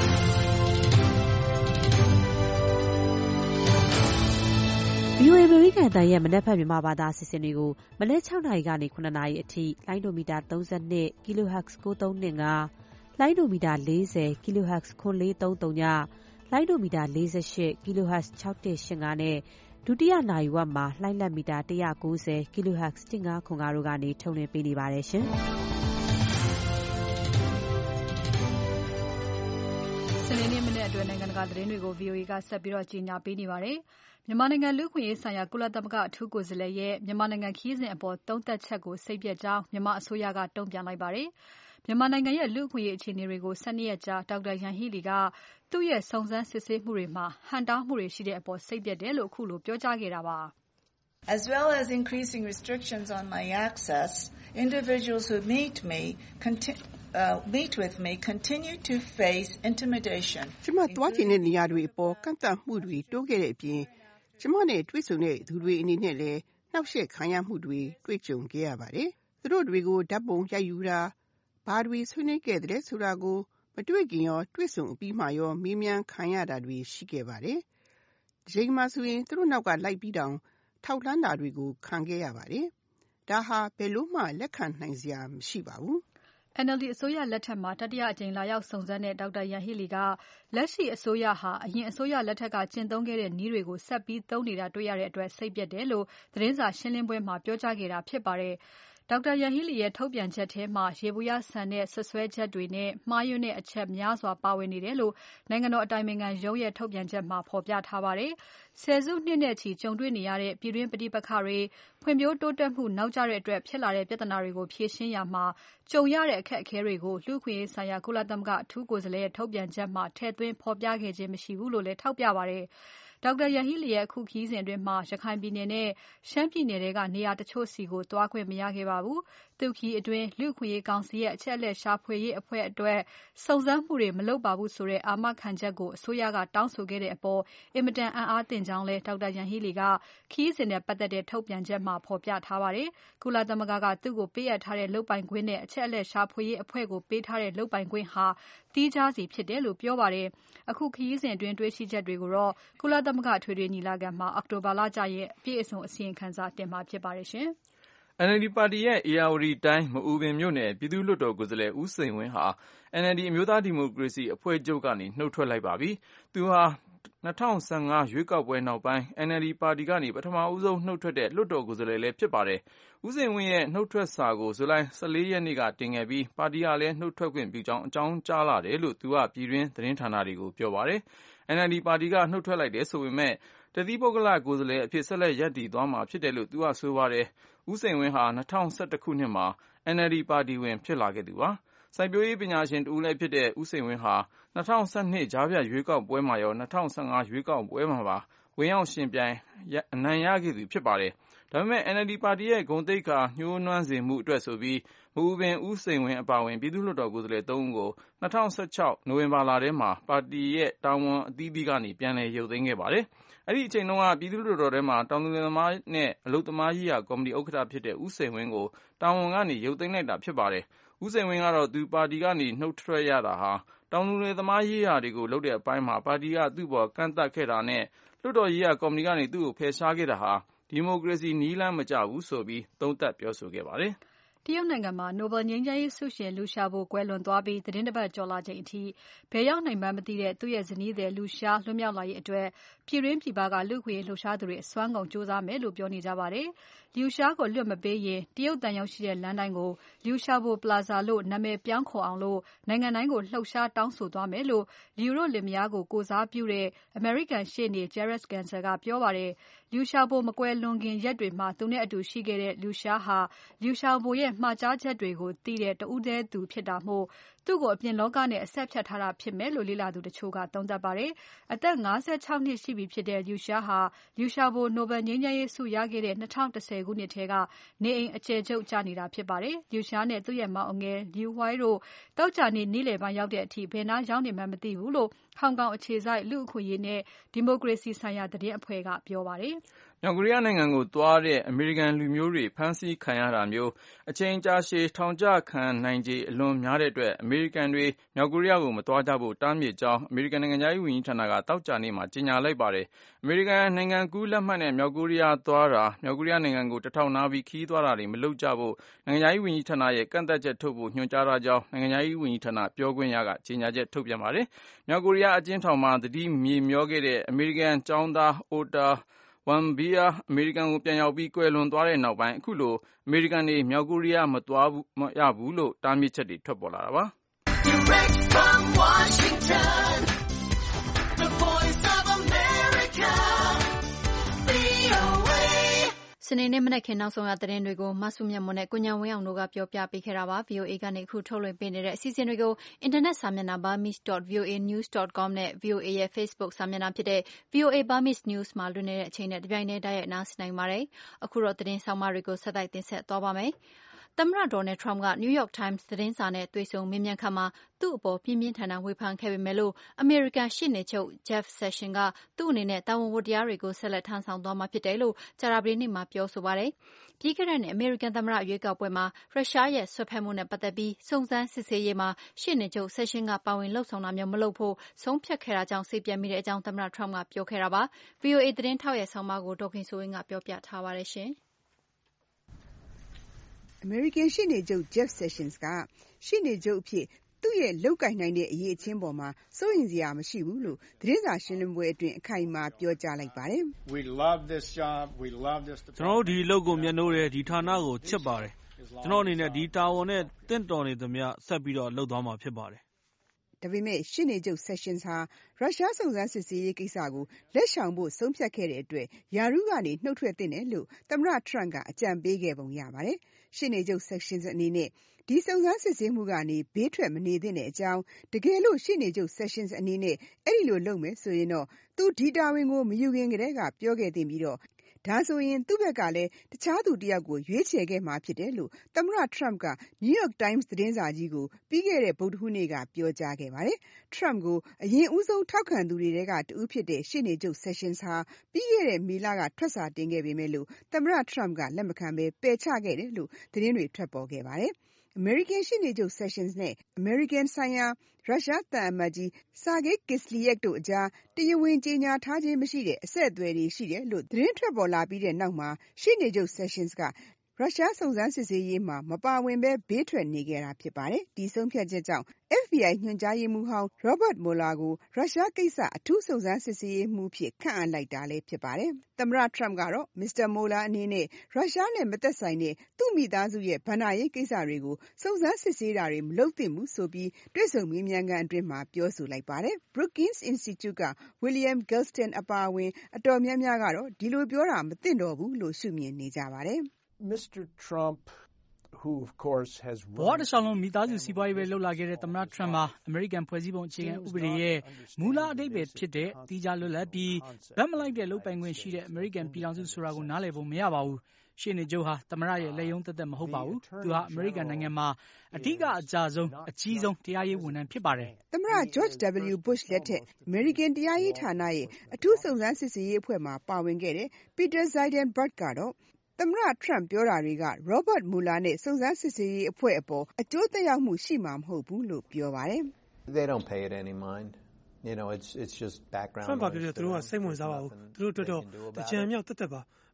VOA အမေရိကန်အသံရဲ့မနက်ဖြန်မြန်မာဘာသာအစီအစဉ်တွေကိုမနက် 6 နာရီကနေ 9 နာရီအထိလိုင်းဒိုမီတာ 32 kHz 9325လိုင်းဒိုမီတာ 40 kHz 9430ညလိုင်းဒိုမီတာ48 kHz 6185နဲ့ဒုတိယနာရီဝက်မှာလှိုင်းလက်မီတာ190 kHz 1505တို့ကနေထုတ်လွှင့်ပေးနေပါတယ်ရှင်။စနေနေ့မနေ့အတွက်နိုင်ငံတကာသတင်းတွေကို VOA ကဆက်ပြီးကြီးညာပေးနေပါတယ်။မြန်မာနိုင်ငံလူ့အခွင့်အရေးဆိုင်ရာကုလသမဂ္ဂအထူးကိုယ်စားလှယ်ရဲ့မြန်မာနိုင်ငံခရီးစဉ်အပေါ်သုံးသပ်ချက်ကိုစိတ်ပျက်ကြောင်းမြန်မာအစိုးရကတုံ့ပြန်လိုက်ပါတယ်။မြန်မာနိုင်ငံရဲ့လူ့အခွင့်အရေးအခြေအနေတွေကို12ရက်ကြာဒေါက်တာယန်ဟီလီကသူ့ရဲ့စုံစမ်းစစ်ဆေးမှုတွေမှာဟန့်တားမှုတွေရှိတဲ့အပေါ်စိတ်ပျက်တယ်လို့အခုလိုပြောကြားခဲ့တာပါ။ As well as increasing restrictions on my access, individuals who meet with me continue to face intimidation. ကျမသွားချင်တဲ့နေရာတွေအပေါ်ကန့်သတ်မှုတွေတိုးခဲ့တဲ့အပြင်ကျမနဲ့တွေ့ဆုံတဲ့သူတွေအနေနဲ့လည်းနှောက်ယှက်ခံရမှုတွေတွေ့ကြုံခဲ့ရပါတယ်။သူတို့တွေကိုဓာတ်ပုံရိုက်ယူတာဘာတွေဆွေးနွေးခဲ့တယ်ဆိုတာကိုမတွေ့ခင်ရောတွေ့ဆုံအပြီးမှရောမေးမြန်းခံရတာတွေရှိခဲ့ပါတယ်။ဒီချိန်မှာဆိုရင်သူတို့နောက်ကလိုက်ပြီးတောင်ထောက်လှမ်းတာတွေကိုခံခဲ့ရပါတယ်။ဒါဟာဘယ်လို့မှလက်ခံနိုင်စရာမရှိပါဘူး။ NLD အစိုးရလက်ထက်မှာတတိယအကြိမ်လာရောက်စုံစမ်းတဲ့ဒေါက်တာယန်ဟီလီကလက်ရှိအစိုးရဟာအရင်အစိုးရလက်ထက်ကကျင့်သုံးခဲ့တဲ့နည်းတွေကိုဆက်ပြီးသုံးနေတာတွေ့ရတဲ့အတွက်စိတ်ပျက်တယ်လို့သတင်းစာရှင်းလင်းပွဲမှာပြောကြားခဲ့တာဖြစ်ပါတယ်။ဒေါက်တာယန်ဟီလီရဲ့ထုတ်ပြန်ချက်ထဲမှာရေဘူးရဆန်တဲ့ဆွဆွဲချက်တွေနဲ့မှားယွင်းတဲ့အချက်များစွာပါဝင်နေတယ်လို့နိုင်ငံတော်အတိုင်ပင်ခံရုံးရဲ့ထုတ်ပြန်ချက်မှာဖော်ပြထားပါတယ်။ဆယ်စုနှစ်နဲ့ချီကြုံတွေ့နေရတဲ့ပြည်တွင်းပဋိပက္ခတွေဖွံ့ဖြိုးတိုးတက်မှုနောက်ကျတဲ့အတွက်ဖြစ်လာတဲ့ပြဿနာတွေကိုဖြေရှင်းရမှာကြုံရတဲ့အခက်အခဲတွေကိုလူ့အခွင့်အရေးဆိုင်ရာကုလသမဂ္ဂအထူးကိုယ်စားလှယ်ရဲ့ထုတ်ပြန်ချက်မှာထည့်သွင်းဖော်ပြခဲ့ခြင်းမရှိဘူးလို့လည်းထောက်ပြပါတယ်။ဒေါက်တာယန်ဟီလီရဲ့အခုခရီးစဉ်အတွင်းမှာရခိုင်ပြည်နယ်နဲ့ရှမ်းပြည်နယ်တွေကနေရာတချို့စီကိုသွားခွင့်မရခဲ့ပါဘူး။သူ့ခရီးအတွင်းလူ့အခွင့်အရေးကောင်စီရဲ့အချက်အလက်ရှာဖွေရေးအဖွဲ့အတွက်စုံစမ်းမှုတွေမလုပ်ပါဘူးဆိုတဲ့အာမခံချက်ကိုအစိုးရကတောင်းဆိုခဲ့တဲ့အပေါ်အင်မတန်အံ့အားသင့်ကြောင်းလည်းဒေါက်တာယန်ဟီလီကခရီးစဉ်နဲ့ပတ်သက်တဲ့ထုတ်ပြန်ချက်မှာဖော်ပြထားပါတယ်။ကုလသမဂ္ဂကသူ့ကိုပေးအပ်ထားတဲ့လုပ်ပိုင်ခွင့်နဲ့အချက်အလက်ရှာဖွေရေးအဖွဲ့ကိုပေးထားတဲ့လုပ်ပိုင်ခွင့်ဟာသီးခြားစီဖြစ်တယ်လို့ပြောပါတယ်။အခုခရီးစဉ်အတွင်းတွေ့ရှိချက်တွေကိုတော့ကုလသမဂ္ဂထွေထွေညီလာခံမှာအောက်တိုဘာလကျရင်အပြည့်အစုံအစီရင်ခံစာတင်မှာဖြစ်ပါတယ်ရှင်။ NLD ပါတီရဲ့ဧရာဝတီတိုင်းမအူပင်မြို့နယ်ပြည်သူ့လွှတ်တော်ကိုယ်စားလှယ်ဦးစိန်ဝင်းဟာ NLD အမျိုးသားဒီမိုကရေစီအဖွဲ့ချုပ်ကနေနှုတ်ထွက်လိုက်ပါပြီ။သူဟာ2015ရွေးကောက်ပွဲနောက်ပိုင်း NLD ပါတီကနေပထမဦးဆုံးနှုတ်ထွက်တဲ့လွှတ်တော်ကိုယ်စားလှယ်လည်းဖြစ်ပါတယ်။ဦးစိန်ဝင်းရဲ့နှုတ်ထွက်စာကိုဇူလိုင်14ရက်နေ့ကတင်ခဲ့ပြီးပါတီကလည်းနှုတ်ထွက်ခွင့်ပြုကြောင်းအကြောင်းကြားလာတယ်လို့သူကပြည်တွင်းသတင်းဌာနတွေကိုပြောပါတယ်။ NLD ပါတီကနှုတ်ထွက်လိုက်တယ်ဆိုပေမဲ့တသီးပုဂ္ဂလကိုယ်စားလှယ်အဖြစ်ဆက်လက်ရပ်တည်သွားမှာဖြစ်တယ်လို့သူကဆိုပါတယ်။ဦးစိန်ဝင်းဟာ2011ခုနှစ်မှာ NLD ပါတီဝင်ဖြစ်လာခဲ့သူပါ။စိုက်ပျိုးရေးပညာရှင်တဦးလည်းဖြစ်တဲ့ဦးစိန်ဝင်းဟာ2012ကြားဖြတ်ရွေးကောက်ပွဲမှာရော2015ရွေးကောက်ပွဲမှာပါဝင်ရောက်ယှဉ်ပြိုင်အနိုင်ရခဲ့သူဖြစ်ပါတယ်။ဒါပေမဲ့ NLD ပါတီရဲ့ဂုဏ်သိက္ခာညှိုးနွမ်းစေမှုအတွက်ဆိုပြီးမအူပင်ဦးစိန်ဝင်းအပါအဝင်ပြည်သူ့လွှတ်တော်ကိုယ်စားလှယ်3ဦးကို2016နိုဝင်ဘာလထဲမှာပါတီရဲ့တာဝန်အသီးသီးကနေပြန်လည်ရုပ်သိမ်းခဲ့ပါတယ်။အဲ့ဒီအချိန်တုန်းကပြည်သူ့လွှတ်တော်ထဲမှာတောင်သူလယ်သမားနဲ့အလုပ်သမားရေးရာကော်မတီဥက္ကဋ္ဌဖြစ်တဲ့ဦးစိန်ဝင်းကိုတာဝန်ကနေရုပ်သိမ်းလိုက်တာဖြစ်ပါတယ်။ဦးစိန်ဝင်းကတော့သူပါတီကနေနှုတ်ထွက်ရတာဟာတောင်သူလယ်သမားရေးရာတွေကိုလုပ်တဲ့အပိုင်းမှာပါတီကသူ့ပေါ်ကန့်သတ်ခဲ့တာနဲ့လွှတ်တော်ရေးရာကော်မတီကနေသူ့ကိုဖယ်ရှားခဲ့တာဟာဒီမိုကရေစီနည်းလမ်းမကျဘူးဆိုပြီးသုံးသပ်ပြောဆိုခဲ့ပါတယ်။တရုတ်နိုင်ငံမှာ Nobel ငြိမ်းချမ်းရေးဆုရှင် Liu Xiaobo ကွယ်လွန်သွားပြီးသီတင်းတပတ်ကျော်လာချိန်အထိဘယ်ရောက်နိုင်မှန်းမသိတဲ့သူ့ရဲ့ဇနီးသည် Liu Xia လွတ်မြောက်လာရေးအတွက်ပြည်တွင်းပြည်ပကလူ့အခွင့်အရေးလှုပ်ရှားသူတွေအစွမ်းကုန်ကြိုးစားမယ်လို့ပြောနေကြပါတယ်။ Liu Xia ကိုလွှတ်မပေးရင်တရုတ်သံရုံးရှိတဲ့လမ်းတိုင်းကို Liu Xiaobo Plaza လို့နာမည်ပြောင်းခေါ်အောင်နိုင်ငံတိုင်းကိုလှုပ်ရှားတောင်းဆိုသွားမယ်လို့ Liu တို့လင်မယားကိုကိုယ်စားပြုတဲ့ အမေရိကန်ရှေ့နေ Jared Genser ကပြောပါတယ်။ Liu Xiaobo မကွယ်လွန်ခင်ရက်တွေမှာသူနဲ့အတူရှိခဲ့တဲ့ Liu Xia ဟာ Liu Xiaobo ရဲ့မှာကြားချက်တွေကိုသိတဲ့တဦးတည်းသူဖြစ်တာမို့သူ့ကိုအပြင်လောကနဲ့အဆက်ဖြတ်ထားတာဖြစ်မယ်လို့လေ့လာသူတချို့ကသုံးသပ်ပါတယ်။ အသက် ၅၆ နှစ်ရှိပြီဖြစ်တဲ့ Liu Xia ဟာ Liu Xiaobo Nobel ငြိမ်းချမ်းရေးဆုရခဲ့တဲ့2010ခုနှစ်ထဲကနေအိမ်အကျယ်ချုပ်ကျနေတာဖြစ်ပါတယ်။ Liu Xia နဲ့သူ့ရဲ့မောင်အငယ် Liu Huai တို့သောကြာနေ့နေ့လည်ပိုင်းရောက်တဲ့အထိဘယ်နားရောက်နေမှန်းမသိဘူးလို့ဟောင်ကောင်အခြေစိုက်လူ့အခွင့်အရေးနဲ့ဒီမိုကရေစီဆိုင်ရာသတင်းအဖွဲ့ကပြောပါတယ်။မြောက်ကိုရီးယားနိုင်ငံကိုသွားတဲ့အမေရိကန်လူမျိုးတွေဖမ်းဆီးခံရတာမျိုးအချိန်ကြာရှည်ထောင်ချခံနိုင်ခြေအလွန်များတဲ့အတွက်အမေရိကန်တွေမြောက်ကိုရီးယားကိုမသွားကြဖို့တားမြစ်ကြောင်းအမေရိကန်နိုင်ငံခြားရေးဝန်ကြီးဌာနကသောကြာနေ့မှာကြေညာလိုက်ပါတယ်။ အမေရိကန်နိုင်ငံကူးလက်မှတ်နဲ့မြောက်ကိုရီးယားသွားတာမြောက်ကိုရီးယားနိုင်ငံကိုတထောက်နားပြီးခရီးသွားတာတွေမလုပ်ကြဖို့နိုင်ငံခြားရေးဝန်ကြီးဌာနရဲ့ကန့်သတ်ချက်ထုတ်ဖို့ညွှန်ကြားထားကြောင်းနိုင်ငံခြားရေးဝန်ကြီးဌာနပြောခွင့်ရကကြေညာချက်ထုတ်ပြန်ပါတယ်။ မြောက်ကိုရီးယားအကျဉ်းထောင်မှာသတိမေ့မြောခဲ့တဲ့အမေရိကန်ကျောင်းသား Ota Warmbier အမေရိကန်ကိုပြန်ရောက်ပြီးကွယ်လွန်သွားတဲ့နောက်ပိုင်းအခုလိုအမေရိကန်တွေမြောက်ကိုရီးယားမသွားရဘူးလို့တားမြစ်ချက်တွေထွက်ပေါ်လာတာပါ။ Direct from Washington, the voice of America, VOA. စနေနေ့မနက်ခင်းနောက်ဆုံးရသတင်းတွေကိုမစုမြတ်မွန်နဲ့ကိုဉာဏ်ဝင်းအောင်တို့ကပြောပြပေးခဲ့တာပါ။ VOA ကနေအခုထုတ်လွှင့်ပေးနေတဲ့အစီအစဉ်တွေကိုအင်တာနက်စာမျက်နှာ burmese.voanews.com နဲ့ VOA ရဲ့ Facebook စာမျက်နှာဖြစ်တဲ့ VOA Burmese News မှာလွှင့်နေတဲ့အချိန်နဲ့တပြိုင်တည်းတိုက်ရိုက်နားဆင်နိုင်ပါတယ်။ အခုတော့သတင်းဆောင်းပါးတွေကိုဆက်တိုက်တင်ဆက်သွားပါမယ်။ သမ္မတ Donald Trump က New York Times သတင်းစာနဲ့တွေ့ဆုံမေးမြန်းခန်းမှာသူ့အပေါ်ပြင်းပြင်းထန်ထန်ဝေဖန်ခဲ့ပေမဲ့အမေရိကန်ရှေ့နေချုပ် Jeff Sessions ကသူ့အနေနဲ့တာဝန်ဝတ္တရားတွေကိုဆက်လက်ထမ်းဆောင်သွားမှာဖြစ်တယ်လို့ကြာသပတေးနေ့မှာပြောဆိုပါတယ်။ ပြီးခဲ့တဲ့နှစ်အမေရိကန်သမ္မတရွေးကောက်ပွဲမှာရုရှားရဲ့စွက်ဖက်မှုနဲ့ပတ်သက်ပြီးစုံစမ်းစစ်ဆေးရေးမှာရှေ့နေချုပ် Sessions ကပါဝင်လုပ်ဆောင်တာမျိုးမလုပ်ဖို့ဆုံးဖြတ်ခဲ့တာကြောင့်စိတ်ပျက်မိတဲ့အကြောင်းသမ္မတ Trump ကပြောခဲ့တာပါ။ VOA သတင်းထောက်ရဲ့ဆောင်းပါးကိုဒေါ်ခင်စိုးဝင်းကပြောပြထားပါတယ်။အမေရိကန်ရှေ့နေချုပ် Jeff Sessions ကရှေ့နေချုပ်အဖြစ်သူ့ရဲ့လုပ်ကိုင်နိုင်တဲ့အရည်အချင်းပေါ်မှာစိုးရိမ်စရာမရှိဘူးလို့သတင်းစာရှင်းလင်းပွဲအတွင်းအခိုင်အမာပြောကြားလိုက်ပါတယ်။ "ကျွန်တော်တို့ဒီအလုပ်ကိုမြတ်နိုးတယ်။ဒီဌာနကိုချစ်ပါတယ်။ကျွန်တော်အနေနဲ့ဒီတာဝန်နဲ့သင့်တော်နေသမျှဆက်ပြီးလုပ်သွားမှာဖြစ်ပါတယ်။" ဒါပေမဲ့ရှေ့နေချုပ် Sessions ဟာရုရှားစုံစမ်းစစ်ဆေးရေးကိစ္စကိုလက်ရှောင်ဖို့ဆုံးဖြတ်ခဲ့တဲ့အတွက်ရာထူးကနေနုတ်ထွက်သင့်တယ်လို့သမ္မတ Trump ကအကြံပေးခဲ့ပုံရပါတယ်။ ရှေ့နေချုပ် Sessions အနေနဲ့ဒီစုံစမ်းစစ်ဆေးမှုကနေဘေးထွက်မနေသင့်တဲ့အကြောင်းတကယ်လို့ရှေ့နေချုပ် Sessions အနေနဲ့အဲဒီလိုလုပ်မယ်ဆိုရင်တော့သူဒီတာဝန်ကိုမယူခင်ကတည်းကပြောခဲ့သင့်ပြီးဒါဆိုရင်သူ့ဘက်ကလည်းတခြားသူတယောက်ကိုရွေးချယ်ခဲ့မှာဖြစ်တယ်လို့သမ္မတ Trump က New York Times သတင်းစာကြီးကိုပြီးခဲ့တဲ့ဗုဒ္ဓဟူးနေ့ကပြောကြားခဲ့ပါတယ်။ Trump ကိုအရင်ဦးဆုံးထောက်ခံသူတွေထဲကတဦးဖြစ်တဲ့ရှေ့နေချုပ် Sessions ဟာပြီးခဲ့တဲ့မေလကထွက်စာတင်ခဲ့ပေမဲ့သမ္မတ Trump ကလက်မခံဘဲပယ်ချခဲ့တယ်လို့သတင်းတွေထွက်ပေါ်ခဲ့ပါတယ်။ အမေရိကန်ရှေ့နေချုပ် Sessions နဲ့အမေရိကန်ဆိုင်ရာရုရှားသံအမတ်ကြီး Sergei Kislyak တို့အကြားတရားဝင်ကြေညာထားခြင်းမရှိတဲ့အဆက်အသွယ်တွေရှိတယ်လို့သတင်းထွက်ပေါ်လာပြီးတဲ့နောက်မှာရှေ့နေချုပ် Sessions ကရုရှားစုံစမ်းစစ်ဆေးရေးမှာမပါဝင်ဘဲဘေးထွက်နေခဲ့တာဖြစ်ပါတယ်။ ဒီဆုံးဖြတ်ချက်ကြောင့် FBI ညွှန်ကြားရေးမှူးဟောင်း Robert Mueller ကိုရုရှားကိစ္စအထူးစုံစမ်းစစ်ဆေးရေးမှူးအဖြစ်ခန့်အပ်လိုက်တာလည်းဖြစ်ပါတယ်။ သမ္မတ Trump ကတော့ Mr. Mueller အနေနဲ့ရုရှားနဲ့မသက်ဆိုင်တဲ့သူ့မိသားစုရဲ့ဘဏ္ဍာရေးကိစ္စတွေကိုစုံစမ်းစစ်ဆေးတာတွေမလုပ်သင့်ဘူးဆိုပြီးတွေ့ဆုံမေးမြန်းခန်းအတွင်းမှာပြောဆိုလိုက်ပါတယ်။ Brookings Institute က William Galston အပါအဝင်အတော်များများကတော့ဒီလိုပြောတာမသင့်တော်ဘူးလို့ရှုမြင်နေကြပါတယ်။ Mr. Trump, who of course has ဘဝတစ်လျှောက်လုံးမိသားစုစီးပွားရေးပဲလုပ်လာခဲ့တဲ့သမ္မတ Trump ဟာအမေရိကန်ဖွဲ့စည်းပုံအခြေခံဥပဒေရဲ့မူလအဓိပ္ပါယ်ဖြစ်တဲ့သီးခြားလွတ်လပ်ပြီးဘက်မလိုက်တဲ့လုပ်ပိုင်ခွင့်ရှိတဲ့အမေရိကန်ပြည်ထောင်စုဆိုတာကိုနားလည်ပုံမရပါဘူး။ရှေ့နေချုပ်ဟာသမ္မတရဲ့လက်ရုံးသက်သက်မဟုတ်ပါဘူး။သူဟာအမေရိကန်နိုင်ငံမှာအဓိကအကျဆုံးအကြီးဆုံးတရားရေးဝန်ထမ်းဖြစ်ပါတယ်။သမ္မတ George W. Bush လက်ထက်အမေရိကန်တရားရေးဌာနရဲ့အထူးစုံစမ်းစစ်ဆေးရေးအဖွဲ့မှာပါဝင်ခဲ့တဲ့ Peter Zeidenberg ကတော့သမ္မတ Trump ပြောတာတွေက Robert Mueller နဲ့စုံစမ်းစစ်ဆေးရေးအဖွဲ့အပေါ်အကျိုးသက်ရောက်မှုရှိမှာမဟုတ်ဘူးလို့ပြောပါတယ်။ They don't pay it any mind. You know, it's just background. Trump ဘာပြောပြောသူတို့ကစိတ်ဝင်စားပါဘူး။သူတို့အတွက်တော့တကြံမြောက်သက်သက်ပါ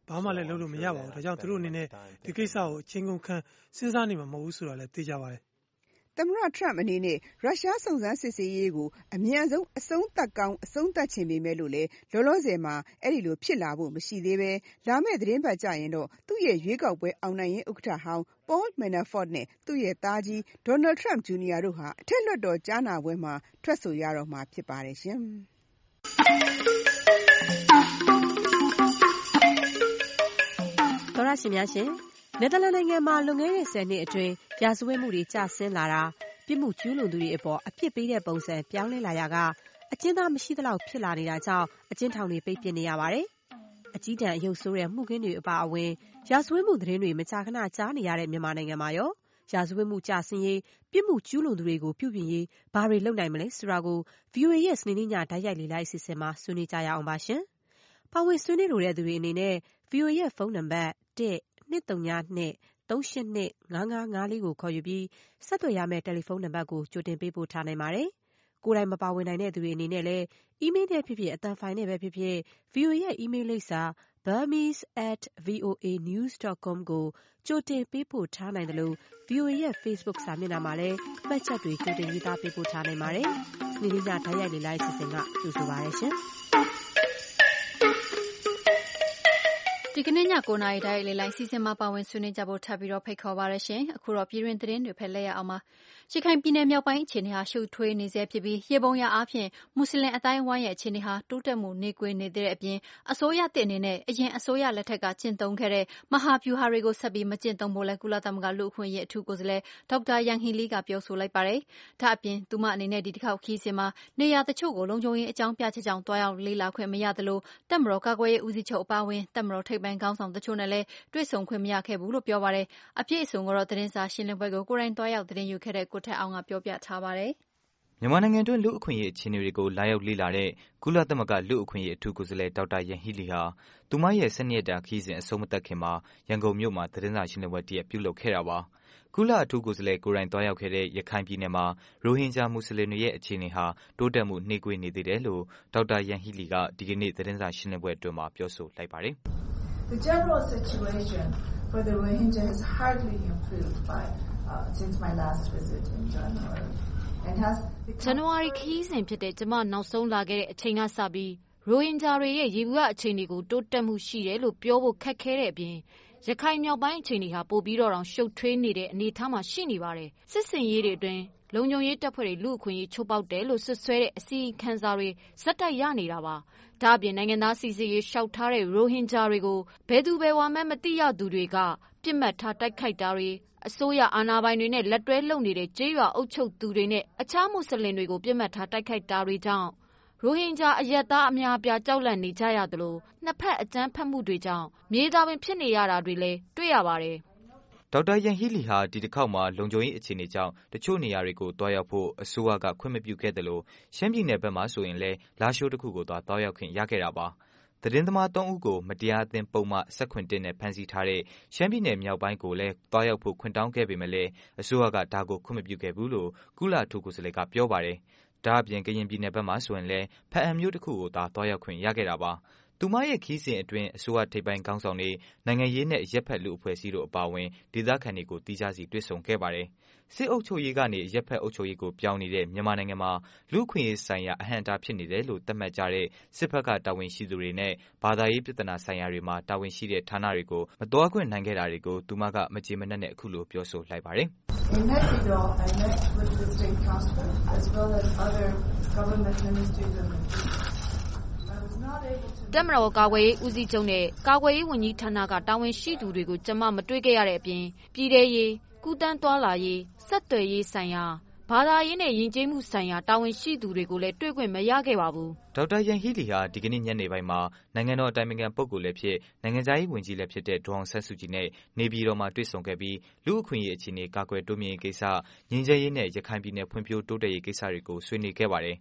ဘာမှလည်းလုပ်လို့မရပါဘူးဒါကြောင့်သူတို့အနေနဲ့ဒီကိစ္စကိုအချင်းကုန်ခံစဉ်းစားနေမှာမဟုတ်ဘူးဆိုတာလည်းသိကြပါတယ်သမ္မတ Trump အနေနဲ့ရုရှားစုံစမ်းစစ်ဆေးရေးကိုအမြန်ဆုံးအဆုံးသတ်ကောင်းအဆုံးသတ်ချင်ပေမဲ့လို့လည်းလောလောဆယ်မှာအဲ့ဒီလိုဖြစ်လာဖို့မရှိသေးပဲလာမယ့်သတင်းပတ်ကြရင်တော့သူ့ရဲ့ရွေးကောက်ပွဲအောင်နိုင်ရေးဥက္ကဋ္ဌဟောင်း Paul Manafort နဲ့သူ့ရဲ့သားကြီး Donald Trump Jr. တို့ဟာအထက်လွှတ်တော်ကြားနာပွဲမှာထွက်ဆိုရတော့မှာဖြစ်ပါတယ်ရှင်သောရရှိများရှင်နယ်သာလန်နိုင်ငံမှာလွန်ခဲ့တဲ့10နှစ်အတွင်းရာဇဝတ်မှုတွေကျဆင်းလာတာပြစ်မှုကျူးလွန်သူတွေအပေါ်အပြစ်ပေးတဲ့ပုံစံပြောင်းလဲလာရကအကျဉ်းသားမရှိသလောက်ဖြစ်လာနေတာကြောင့်အကျဉ်းထောင်တွေပိတ်ပစ်နေရပါတယ်။အကြီးတန်းအယုတ်ဆိုးတဲ့မှုခင်းတွေအပါအဝင်ရာဇဝတ်မှုသတင်းတွေမကြာခဏကြားနေရတဲ့မြန်မာနိုင်ငံမှာရောရာဇဝတ်မှုကျဆင်းရေးပြစ်မှုကျူးလွန်သူတွေကိုပြုပြင်ရေးဘာတွေလုပ်နိုင်မလဲဆိုတာကို VOA ရဲ့စနေနေ့ညဓာတ်ရိုက်လေ့လာအစီအစဉ်မှာဆွေးနွေးကြရအောင်ပါရှင်။ပါဝင်ဆွေးနွေးလိုတဲ့သူတွေအနေနဲ့ VOA ရဲ့ဖုန်းနံပါတ်1-202-382-5554ကိုခေါ်ယူပြီးဆက်သွယ်ရမယ့်တယ်လီဖုန်းနံပါတ်ကိုကြိုတင်ပေးပို့ထားနိုင်ပါတယ်။ကိုယ်တိုင်မပါဝင်နိုင်တဲ့သူတွေအနေနဲ့လည်းအီးမေးလ်နဲ့ဖြစ်ဖြစ်အသံဖိုင်နဲ့ပဲဖြစ်ဖြစ် VOA ရဲ့အီးမေးလ်လိပ်စာ burmese@voanews.com ကိုကြိုတင်ပေးပို့ထားနိုင်တယ်လို့ VOA ရဲ့ Facebook စာမျက်နှာမှာလည်းမှတ်ချက်တွေကြိုတင်ရေးသားပေးပို့ထားနိုင်ပါတယ်။စနေနေ့ညဓာတ်ရိုက်လေ့လာအစီအစဉ်ကကြိုဆိုပါရရှင်။ဒီကနေ့ည9:00နာရီဓာတ်ရိုက်လေ့လာအစီအစဉ်မှာပါဝင်ဆွေးနွေးကြဖို့ထပ်ပြီးဖိတ်ခေါ်ပါရရှင်။အခုတော့ပြည်တွင်းသတင်းတွေဖက်လက်ရအောင်ပါ။ရခိုင်ပြည်နယ်မြောက်ပိုင်းအခြေအနေဟာရှုပ်ထွေးနေဆဲဖြစ်ပြီးရေပုံရအားဖြင့်မွတ်စလင်အတိုင်းအဝိုင်းရဲ့အခြေအနေဟာတိုးတက်မှုနှေးကွေးနေတဲ့အပြင်အစိုးရတစ်အနေနဲ့အရင်အစိုးရလက်ထက်ကကျင့်သုံးခဲ့တဲ့မဟာဗျူဟာတွေကိုဆက်ပြီးမကျင့်သုံးဖို့လည်းကုလသမဂ္ဂလူ့အခွင့်အရေးအထူးကိုယ်စားလှယ်ဒေါက်တာယန်ဟီလီကပြောဆိုလိုက်ပါတယ်။ဒါ့အပြင်သူမအနေနဲ့ဒီတစ်ခေါက်ခရီးစဉ်မှာနေရာတချို့ကိုလုံခြုံရေးအကြောင်းပြချက်ကြောင့်တွားရောက်လေ့လာခွင့်မရသလိုတပ်မတော်ကာကွယ်ရေးဦးစီးချုပ်အပါအဝင်တပ်မတော်ထိပ်ပိုင်းခေါင်းဆောင်တချို့နဲ့လည်းတွေ့ဆုံခွင့်မရခဲ့ဘူးလို့ပြောပါတယ်။အပြည့်အစုံကိုတော့သတင်းစာရှင်းလင်းပွဲကိုကိုယ်တိုင်တွားရောက်သတင်းယူခဲ့တဲ့ကိုထက်အောင်ကပြောပြထားပါတယ်။မြန်မာနိုင်ငံတွင်းလူ့အခွင့်အရေးအခြေအနေတွေကိုလာရောက်လေ့လာတဲ့ကုလသမဂ္ဂလူ့အခွင့်အရေးအထူးကိုယ်စားလှယ်ဒေါက်တာယန်ဟီလီဟာသူမရဲ့12ရက်တာခရီးစဉ်အဆုံးမသတ်ခင်မှာရန်ကုန်မြို့မှာသတင်းစာရှင်းလင်းပွဲတစ်ရပ်ပြုလုပ်ခဲ့တာပါ။ကုလအထူးကိုယ်စားလှယ်ကိုယ်တိုင်တွားရောက်ခဲ့တဲ့ရခိုင်ပြည်နယ်မှာရိုဟင်ဂျာမွတ်စလင်တွေရဲ့အခြေအနေဟာတိုးတက်မှုနှေးကွေးနေသေးတယ်လို့ဒေါက်တာယန်ဟီလီကဒီကနေ့သတင်းစာရှင်းလင်းပွဲအတွင်းမှာပြောဆိုလိုက်ပါတယ်။ The general situation for the Rohingya has hardly improved since my last visit in January. ဇန်နဝါရီခရီးစဉ်ဖြစ်တဲ့ကျမနောက်ဆုံးလာခဲ့တဲ့အချိန်ကစပြီးရိုဟင်ဂျာတွေရဲ့ရေဘူးအခြေအနေကိုတိုးတက်မှုရှိတယ်လို့ပြောဖို့ခက်ခဲတဲ့အပြင်ရခိုင်မြောက်ပိုင်းအခြေအနေဟာပိုပြီးတော့ရှုပ်ထွေးနေတဲ့အနေအထားမှာရှိနေပါတယ်။စစ်စင်ရေးတွေအတွင်းလုံခြုံရေးတပ်ဖွဲ့တွေလူ့အခွင့်အရေးချိုးဖောက်တယ်လို့ဆွဆွဲတဲ့အစီအခံစာတွေဇက်တိုက်ရနေတာပါ။ဒါ့အပြင်နိုင်ငံသားစီစစ်ရေးလျှောက်ထားတဲ့ရိုဟင်ဂျာတွေကိုဘယ်သူဘယ်ဝါမှမသိရသူတွေကပြစ်မှတ်ထားတိုက်ခိုက်တာတွေအစိုးရအာဏာပိုင်တွေနဲ့လက်တွဲလုပ်နေတဲ့ကျေးရွာအုပ်ချုပ်သူတွေနဲ့အခြားမွတ်စလင်တွေကိုပြစ်မှတ်ထားတိုက်ခိုက်တာတွေကြောင့်ရိုဟင်ဂျာအရပ်သားအများအပြားကြောက်လန့်နေကြရသလိုနှစ်ဖက်အကြမ်းဖက်မှုတွေကြောင့်မြေသားပင်ဖြစ်နေရတာတွေလည်းတွေ့ရပါတယ်။ဒေါက်တာယန်ဟီလီဟာဒီတစ်ခေါက်မှာလုံခြုံရေးအခြေအနေကြောင့်တချို့နေရာတွေကိုတွားရောက်ဖို့အစိုးရကခွင့်မပြုခဲ့တယ်လို့ရှမ်းပြည်နယ်ဘက်မှာဆိုရင်လည်းလာရှိုးတစ်ခုကိုတွားရောက်ခွင့်ရခဲ့တာပါ။သတင်းသမား3ဦးကိုမတရားအသင်းပုံမှန်17နဲ့ဖမ်းဆီးထားတဲ့ရှမ်းပြည်နယ်မြောက်ပိုင်းကိုလည်းတွားရောက်ဖို့ခွင့်တောင်းခဲ့ပေမဲ့လည်းအစိုးရကဒါကိုခွင့်မပြုခဲ့ဘူးလို့ကုလအထူးကိုယ်စားလှယ်ကပြောပါတယ်။ဒါ့အပြင်ကရင်ပြည်နယ်ဘက်မှာဆိုရင်လည်းဖအံမြို့တစ်ခုကိုတွားရောက်ခွင့်ရခဲ့တာပါ။သူမရဲ့ခီးစဉ်အတွင်းအစိုးရထိပ်ပိုင်းခေါင်းဆောင်တွေနိုင်ငံရေးနဲ့ရက်ဖက်လူအဖွဲ့အစည်းတို့အပါအဝင်ဒေသခံတွေကိုတီးခြားစီတွေ့ဆုံခဲ့ပါတယ်။စစ်အုပ်ချုပ်ရေးကနေရက်ဖက်အုပ်ချုပ်ရေးကိုပြောင်းနေတဲ့မြန်မာနိုင်ငံမှာလူ့အခွင့်အရေးဆိုင်ရာအဟန့်အတားဖြစ်နေတယ်လို့သတ်မှတ်ကြတဲ့စစ်ဘက်ကတာဝန်ရှိသူတွေနဲ့ဘာသာရေးပြဿနာဆိုင်ရာတွေမှာတာဝန်ရှိတဲ့ဌာနတွေကိုမတွားခွင့်နိုင်ခဲ့တာတွေကိုသူမကမကြေမနက်နဲ့အခုလိုပြောဆိုလိုက်ပါတယ်။ In Naypyidaw, I met with the state councillor as well as other government ministries of the တပ်မတော်ကာကွယ်ရေးဦးစီးချုပ်နဲ့ကာကွယ်ရေးဝန်ကြီးဌာနကတာဝန်ရှိသူတွေကိုကျမမတွေ့ခဲ့ရတဲ့အပြင်ပြည်ထရေးကုသန်းသွားလာရေးဆက်သွယ်ရေးဆိုင်ရာဘာသာရေးနဲ့ယဉ်ကျေးမှုဆိုင်ရာတာဝန်ရှိသူတွေကိုလည်းတွေ့ခွင့်မရခဲ့ပါဘူး။ဒေါက်တာယန်ဟီလီဟာဒီကနေ့ညနေပိုင်းမှာနိုင်ငံတော်အတိုင်ပင်ခံပုဂ္ဂိုလ်လည်းဖြစ်နိုင်ငံခြားရေးဝန်ကြီးလည်းဖြစ်တဲ့ဒေါ်အောင်ဆန်းစုကြည်နဲ့နေပြည်တော်မှာတွေ့ဆုံခဲ့ပြီးလူ့အခွင့်အရေးအခြေအနေကာကွယ်တိုးမြှင့်ရေးကိစ္စငြိမ်းချမ်းရေးနဲ့ရခိုင်ပြည်နယ်ဖွံ့ဖြိုးတိုးတက်ရေးကိစ္စတွေကိုဆွေးနွေးခဲ့ပါတယ်။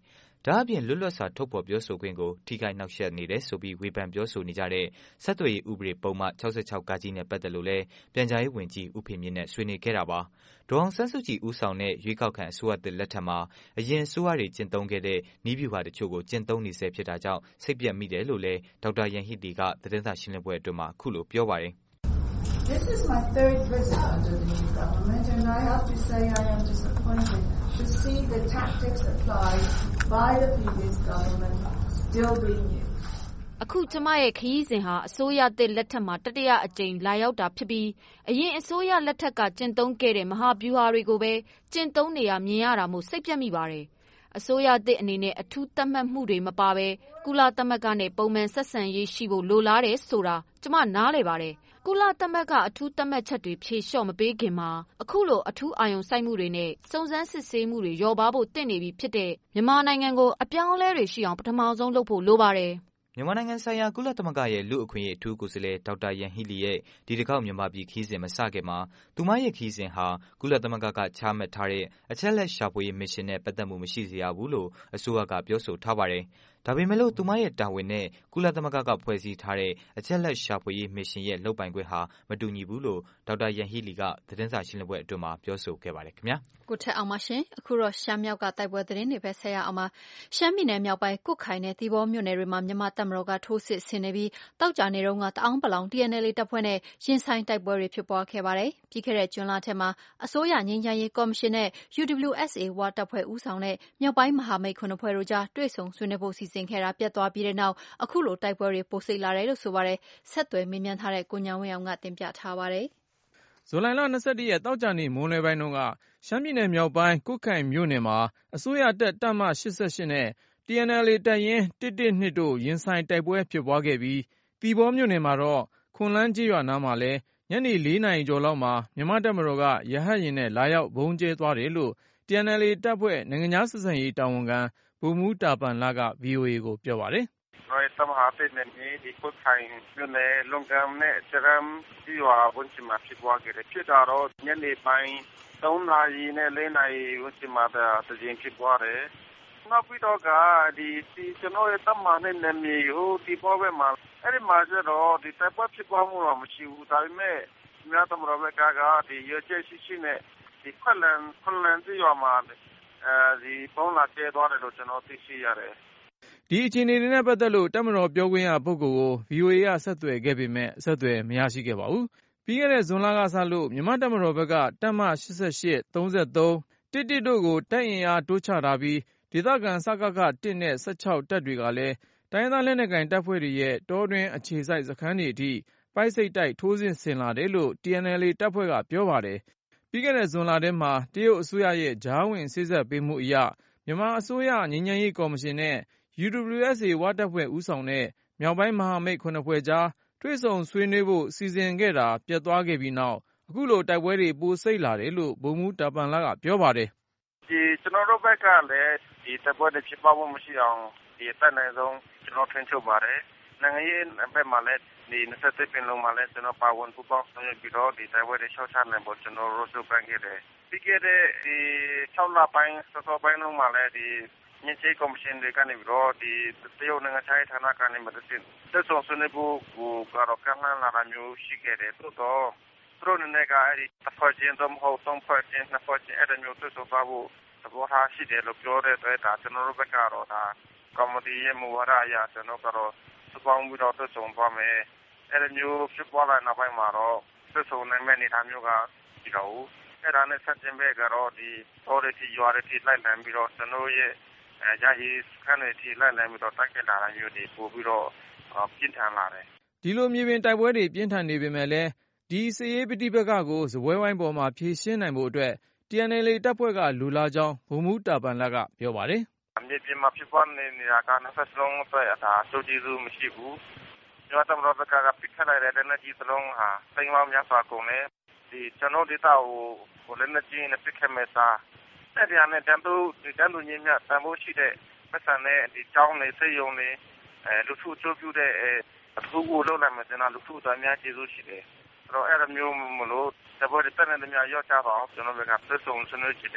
ဒါအပြင်လွတ်လပ်စွာထုတ်ဖော်ပြောဆိုခွင့်ကိုထိခိုက်နှောက်ယှက်နေတယ်ဆိုပြီးဝေဖန်ပြောဆိုနေကြတဲ့ဆက်သွယ်ရေးဥပဒေပုံမှန်66 ကကြီးနဲ့ပတ်သက်လို့လည်းပြန်ကြားရေးဝန်ကြီးဦးဖေမြင့်နဲ့ဆွေးနွေးခဲ့တာပါဒေါ်အောင်ဆန်းစုကြည်ဦးဆောင်တဲ့ရွေးကောက်ခံအစိုးရသစ်လက်ထက်မှာအရင်အစိုးရတွေကျင့်သုံးခဲ့တဲ့နည်းဗျူဟာတချို့ကိုကျင့်သုံးနေဆဲဖြစ်တာကြောင့်စိတ်ပျက်မိတယ်လို့လည်းဒေါက်တာယန်ဟီလီကသတင်းစာရှင်းလင်းပွဲအတွင်းမှာအခုလိုပြောပါတယ် This is my third visit under the new government, and I have to say I am disappointed to see the tactics applied by the previous government still being used. အခုကျမရဲ့ခရီးစဉ်ဟာအစိုးရသစ်လက်ထက်မှာတတိယအကြိမ်လာရောက်တာဖြစ်ပြီးအရင်အစိုးရလက်ထက်ကကျင့်သုံးခဲ့တဲ့မဟာဗျူဟာတွေကိုပဲကျင့်သုံးနေရမြင်ရတာမို့စိတ်ပြတ်မိပါတယ်အစိုးရသစ်အနေနဲ့အထူးသတ်မှတ်မှုတွေမပါဘဲကုလသမဂ္ဂနဲ့ပုံမှန်ဆက်ဆံရေးရှိဖို့လိုလားတယ်ဆိုတာကျမနားလည်ပါတယ်ကုလသမဂ္ဂအထူးသတ်မှတ်ချက်တွေဖြေလျှော့မပေးခင်မှာအခုလိုအထူးအာရုံစိုက်မှုတွေနဲ့စုံစမ်းစစ်ဆေးမှုတွေလျော့ပါဖို့တင့်နေပြီဖြစ်တဲ့မြန်မာနိုင်ငံကိုအပြောင်းအလဲတွေရှိအောင်ပထမဆုံးလုပ်ဖို့လိုပါတယ်မြန်မာနိုင်ငံဆိုင်ရာကုလသမဂ္ဂရဲ့လူ့အခွင့်အရေးအထူးကိုယ်စားလှယ်ဒေါက်တာယန်ဟီလီရဲ့ဒီတစ်ခေါက်မြန်မာပြည်ခီးစဉ်မစခင်မှာသူမရဲ့ခီးစဉ်ဟာကုလသမဂ္ဂကချမှတ်ထားတဲ့အချက်လက်ရှာဖွေရေးမစ်ရှင်နဲ့ပတ်သက်မှုမရှိစေရဘူးလို့အစိုးရကပြောဆိုထားပါတယ်ဒါပေမဲ့လို့သူမရဲ့တာဝန်နဲ့ကုလသမဂ္ဂကဖွဲ့စည်းထားတဲ့အချက်လက်ရှာဖွေရေးမစ်ရှင်ရဲ့လုပ်ပိုင်ခွင့်ဟာမတူညီဘူးလို့ဒေါက်တာယန်ဟီလီကသတင်းစာရှင်းလင်းပွဲအတွင်းမှာပြောဆိုခဲ့ပါတယ်ခင်ဗျာကိုထက်အောင်ပါရှင်အခုတော့ရှမ်းမြောက်ကတိုက်ပွဲသတင်းတွေပဲဆက်ရအောင်ပါရှမ်းပြည်နယ်မြောက်ပိုင်းကုတ်ခိုင်နဲ့တီဘောမြို့နယ်တွေမှာမြန်မာတပ်မတော်ကထိုးစစ်ဆင်နေပြီးတောက်ကြနေတော့ကတအောင်းပလောင် TNL တပ်ဖွဲ့နဲ့ရင်ဆိုင်တိုက်ပွဲတွေဖြစ်ပွားခဲ့ပါတယ်ပြီးခဲ့တဲ့ဂျွန်လထဲမှာအစိုးရငြိမ်းချမ်းရေးကော်မရှင်နဲ့ UWSA ဝါတပ်ဖွဲ့ဦးဆောင်တဲ့မြောက်ပိုင်းမဟာမိတ်9ဖွဲ့တို့ကြားတွေ့ဆုံဆွေးနွေးဖို့စီစဉ်ခဲ့တာပြတ်သွားပြီးတဲ့နောက်အခုလိုတိုက်ပွဲတွေပိုစိတ်လာတယ်လို့ဆိုပါတယ်ဆက်သွယ်မေးမြန်းထားတဲ့ကိုညံဝင်းအောင်ကတင်ပြထားပါတယ်ဇူလိုင်လ 22 ရက်တောက်ကြနေမွန်းလွဲပိုင်းတုန်းကရှမ်းပြည်နယ်မြောက်ပိုင်းကုတ်ခိုင်မြို့နယ်မှာအစိုးရတပ်မ88နဲ့ TNL တပ်ရင်း112တို့ရင်ဆိုင်တိုက်ပွဲဖြစ်ပွားခဲ့ပြီးတီဘောမြို့နယ်မှာတော့ခွန်လန်းကျေးရွာနားမှာလည်းညနေ 4 နာရီကျော်လောက်မှာမြန်မာတပ်မတော်ကရဟတ်ယာဉ်နဲ့လာရောက်ဗုံးကျဲသွားတယ်လို့ TNL တပ်ဖွဲ့နိုင်ငံခြားဆက်ဆံရေးတာဝန်ခံဗိုလ်မှူးတာပန်လက VOA ကိုပြောပါတယ်တပ်မဟာတစ်နယ်မြေဒီကုတ်ခိုင်မြို့နယ်လုံကမ်နဲ့စရမ်ဒီရွာဝန်ကျင်မှာဖြစ်ပွားခဲ့တယ်ဖြစ်တာတော့ညနေပိုင်း3 နာရီနဲ့4 နာရီဝန်ကျင်မှာတကြိမ်ဖြစ်ပွားတယ်နောက်ပြီးတော့ကဒီကျွန်တော်ရဲ့တပ်မဟာနဲ့နယ်မြေကိုဒီပေါ်ဘက်မှာအဲ့ဒီမှာကျတော့ဒီတပ်ဖွဲ့ဖြစ်ပွားမှုတော့မရှိဘူးဒါပေမဲ့မြန်မာတပ်မတော်ဘက်ကဒီရချက်ရှိနဲ့ဒီခွန်လန်ဒီရွာမှာဒီပုံလာကျဲသွားတယ်လို့ကျွန်တော်သိရှိရတယ်ဒီအခြေအနေတွေနဲ့ပတ်သက်လို့တပ်မတော်ပြောခွင့်ရပုဂ္ဂိုလ်ကို VOA ကဆက်သွယ်ခဲ့ပေမဲ့အဆက်အသွယ်မရရှိခဲ့ပါဘူး။ပြီးခဲ့တဲ့ဇွန်လကစလို့မြန်မာတပ်မတော်ဘက်ကတပ်မ88 33 11တို့ကိုတပ်အင်အားတိုးချထားပြီးဒေသခံစကခ1နဲ့16တပ်တွေကလည်းတိုင်းသားလက်နက်ကိုင်တပ်ဖွဲ့တွေရဲ့တောတွင်းအခြေစိုက်စခန်းတွေအထိပိုက်စိတ်တိုက်ထိုးစစ်ဆင်လာတယ်လို့ TNL တပ်ဖွဲ့ကပြောပါတယ်။ပြီးခဲ့တဲ့ဇွန်လထဲမှာတရုတ်အစိုးရရဲ့ကြားဝင်စေ့စပ်ပေးမှုအရမြန်မာအစိုးရငြိမ်းချမ်းရေးကော်မရှင်နဲ့UWSA ဝတပ်ဖွဲ့ဦးဆောင်တဲ့မြောက်ပိုင်းမဟာမိတ်9ဖွဲ့ကြားတွေ့ဆုံဆွေးနွေးဖို့စီစဉ်ခဲ့တာပြတ်သွားခဲ့ပြီးနောက်အခုလိုတိုက်ပွဲတွေပိုစိတ်လာတယ်လို့ဗိုလ်မှူးတာပန်လကပြောပါတယ်ဒီကျွန်တော်တို့ဘက်ကလည်းဒီတိုက်ပွဲတွေဖြစ်ပွားဖို့မရှိအောင်ဒီတပ်နိုင်ဆုံးကျွန်တော်ထွန်းချုပ်ပါတယ်နိုင်ငံရေးဘက်မှာလည်းဒီ27ပင်လုံးမှာလည်းကျွန်တော်ပါဝင်ပူးပေါင်းဆောင်ရွက်ပြီးတော့ဒီတိုက်ပွဲတွေရှော့ချနိုင်ဖို့ကျွန်တော်တို့စုပန်းခဲ့တယ်ပြီးခဲ့တဲ့ဒီ6လပိုင်းစောပိုင်းလုံးမှာလည်းဒီညချေကော်မရှင်တွေကနေပြီးတော့ဒီတရုတ်နိုင်ငံခြားရေးဌာနကနေမှတက်ဆုံဆွေးနွေးဖို့ကိုကတော့ကမ်းလှမ်းလာတာမျိုးရှိခဲ့တယ်သို့တော့သူတို့နဲ့ကအဲ့ဒီတစ်ဖွဲ့ချင်းတော့မဟုတ်3ဖွဲ့ချင်း2ဖွဲ့ချင်းအဲ့ဒါမျိုးတက်ဆုံပါဖို့သဘောထားရှိတယ်လို့ပြောတဲ့အတွက်ဒါကျွန်တော်တို့ဘက်ကတော့ဒါကော်မတီရဲ့မူဝါဒအရကျွန်တော်ကတော့စပေါင်းပြီးတော့တက်ဆုံပါမယ်အဲ့ဒါမျိုးဖြစ်ပွားလာနောက်ပိုင်းမှာတော့တက်ဆုံနိုင်မယ့်အနေအထားမျိုးကဒီတော့အဲ့ဒါနဲ့ဆက်ကျင်ဘက်ကတော့ဒီတော်ရည်ရွာရည်လိုက်လမ်းပြီးတော့ကျွန်တော်ရဲ့ဂျာဟီစခန်းတွေထိလိုက်လည်ပြီးတော့တိုက်ခိုက်လာတာမျိုးတွေပို့ပြီးတော့ပြင်းထန်လာတယ်ဒီလိုမြေပြင်တိုက်ပွဲတွေပြင်းထန်နေပေမဲ့လည်းဒီစစ်ရေးပဋိပက္ခကိုစပွဲဝိုင်းပေါ်မှာဖြေရှင်းနိုင်ဖို့အတွက် TNL တပ်ဖွဲ့ကလူလာကြောင်းဗိုလ်မှူးတာပန်လကပြောပါတယ်မြေပြင်မှာဖြစ်ပွားနေတာကနှစ်ဖက်စလုံးအတွက်အသာစိုးကြည်စုမရှိဘူးကျွန်တော်တို့ဘက်ကပြစ်ခတ်လိုက်တဲ့လက်နက်ကြီးစလုံးဟာစိန်မောင်းများစွာကုန်တယ်ဒီကျွန်တော်ဒေသကိုလက်နက်ကြီးနဲ့ပစ်ခတ်မဲ့စားအဲ့ဒီနဲ့တန်တူညင်းမြတန်ဖို့ရှိတဲ့ပတ်စံနဲ့ဒီကြောင်းနေစိတ်ယုံနေလူထုချိုးပြတဲ့အထူးကိုလုပ်လိုက်မှကျွန်တော်လူထုတော်များကျေးဇူးရှိတယ်အဲ့တော့အဲ့လိုမျိုးမလို့တဘောတက်နေတဲ့များရောက်ကြတော့ကျွန်တော်ကပြည့်စုံဆွေးနွေးချင်တယ်